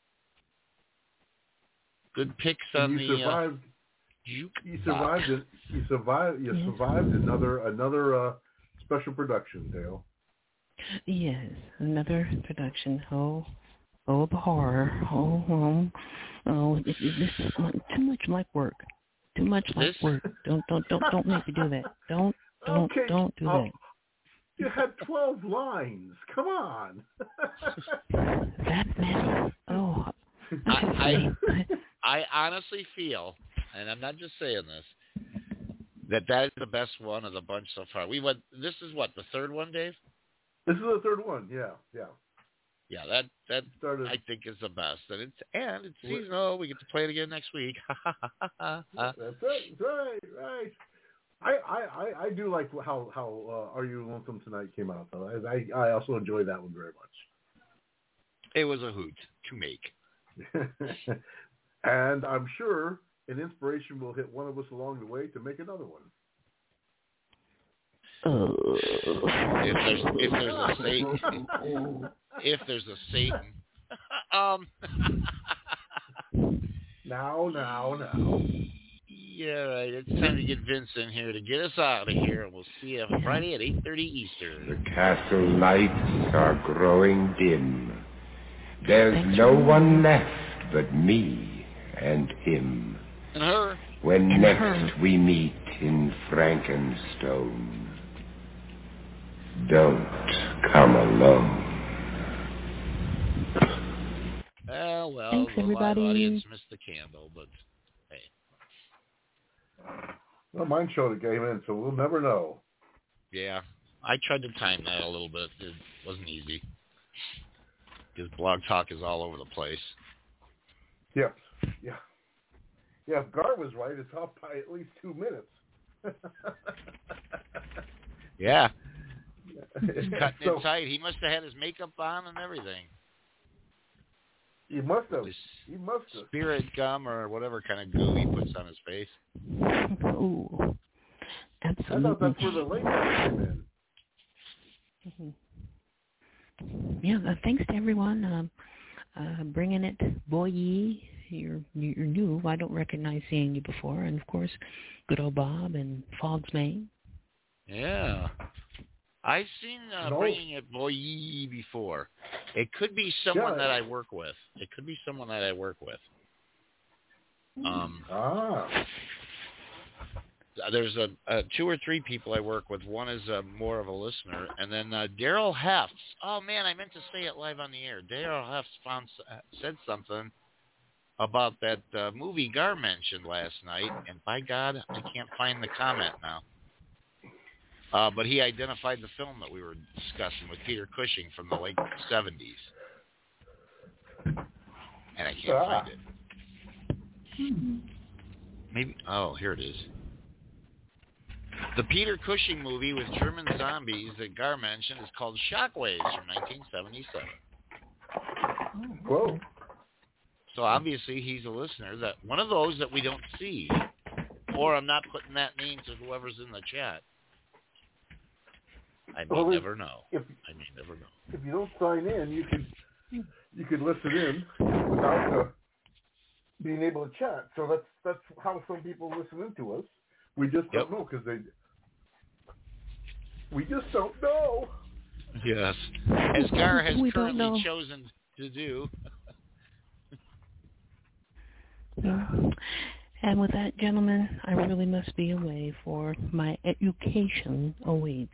good picks on And you the survived. uh, juke You box. survived it. You survived. You Yes. survived another another uh, special production, Dale. Yes, another production. Oh, oh, the horror. Oh, oh, oh it, it, this is like, too much like work. Too much like This- work. Don't, don't, don't, don't make me do that. Don't, don't, Okay. don't do Oh, that. You had twelve lines. Come on. That many. Oh, I, I, I honestly feel, and I'm not just saying this, that that is the best one of the bunch so far. We went. This is what, the third one, Dave? This is the third one. Yeah, yeah. Yeah, that that Started. I think is the best, and it's and it's seasonal. We get to play it again next week. That's it. That's right. Right. I, I, I, I do like how how uh, Are You Lonesome Tonight came out though. I I also enjoy that one very It was a hoot to make. much. And I'm sure an inspiration will hit one of us along the way to make another one. If there's if there's a Satan, if there's a Satan, um. Now, now, now. Yeah, right. It's time to get Vince in here to get us out of here, and we'll see you Friday at eight thirty Eastern. The castle lights are growing dim. There's no one left but me and him. And her. When And next her. we meet in Frankenstone, don't come alone. Oh, well, Thanks, the everybody. live audience missed the candle, but hey. Well, mine showed it came in, so we'll never know. Yeah, I tried to time that a little bit. It wasn't easy. Because Blog Talk is all over the place. Yes, yeah. Yeah, if Gar was right, it's off by at least two minutes. Yeah. He's cutting So- it tight. He must have had his makeup on and everything. He must have. His He must have. spirit gum or whatever kind of goo he puts on his face. Ooh, I absolutely. thought that's where the lake came in. Mhm. Yeah, uh, thanks to everyone um, uh, bringing it. Boyi, you're, you're new. I don't recognize seeing you before. And, of course, good old Bob and Fogs Maine. Yeah. I've seen uh, No. bringing it boy before. It could be someone Yeah. that I work with. It could be someone that I work with. Um, Ah. there's a, a two or three people I work with. One is uh, more of a listener, and then uh, Daryl Hefts. Oh man, I meant to say it live on the air. Daryl Hefts found uh, said something about that uh, movie Gar mentioned last night, and by God, I can't find the comment now. Uh, but he identified the film that we were discussing with Peter Cushing from the late seventies, and I can't Ah. find it. Maybe. Oh, here it is. The Peter Cushing movie with German zombies that Gar mentioned is called Shockwaves from nineteen seventy-seven. Whoa. So obviously he's a listener, that one of those that we don't see, or I'm not putting that name to whoever's in the chat. I may Well, if- never know. If I may never know. if you don't sign in, you could you could listen in without uh, being able to chat. So that's that's how some people listen in to us. We just don't Yep. know because they. We just don't know. Yes, as Gar has We don't currently know. chosen to do. Yeah. And with that, gentlemen, I really must be away, for my education awaits.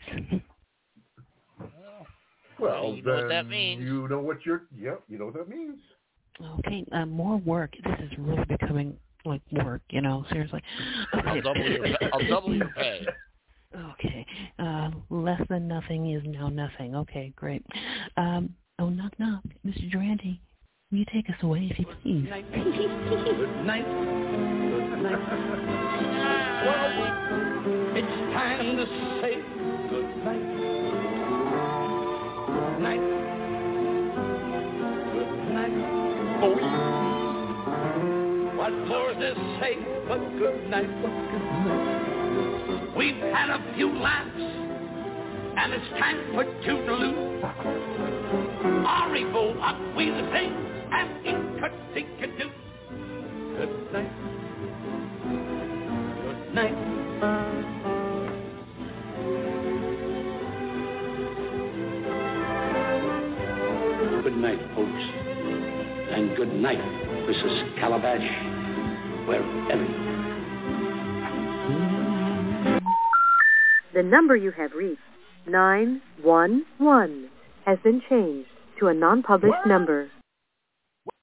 Well, You know what that then means. You know what you're. Yep, you know what that means. Okay, uh, more work. This is really becoming like work, you know, seriously. Okay. I'll double your. I'll double your pay. Okay. Uh, less than nothing is now nothing. Okay, great. Um, oh, knock, knock. Mister Durante, will you take us away, if you please? Good night. Good night. Well, it's time to say good night. Good night. Good night. Oh, what more to say but good night? Good night. We've had a few laughs, and it's time for toodaloo. Arrivo, up we the sing, and in cut-dink-a-doo. Good night. Good night. Good night, folks. And good night, Missus Calabash, wherever you are. The number you have reached, nine one one, has been changed to a non-published number.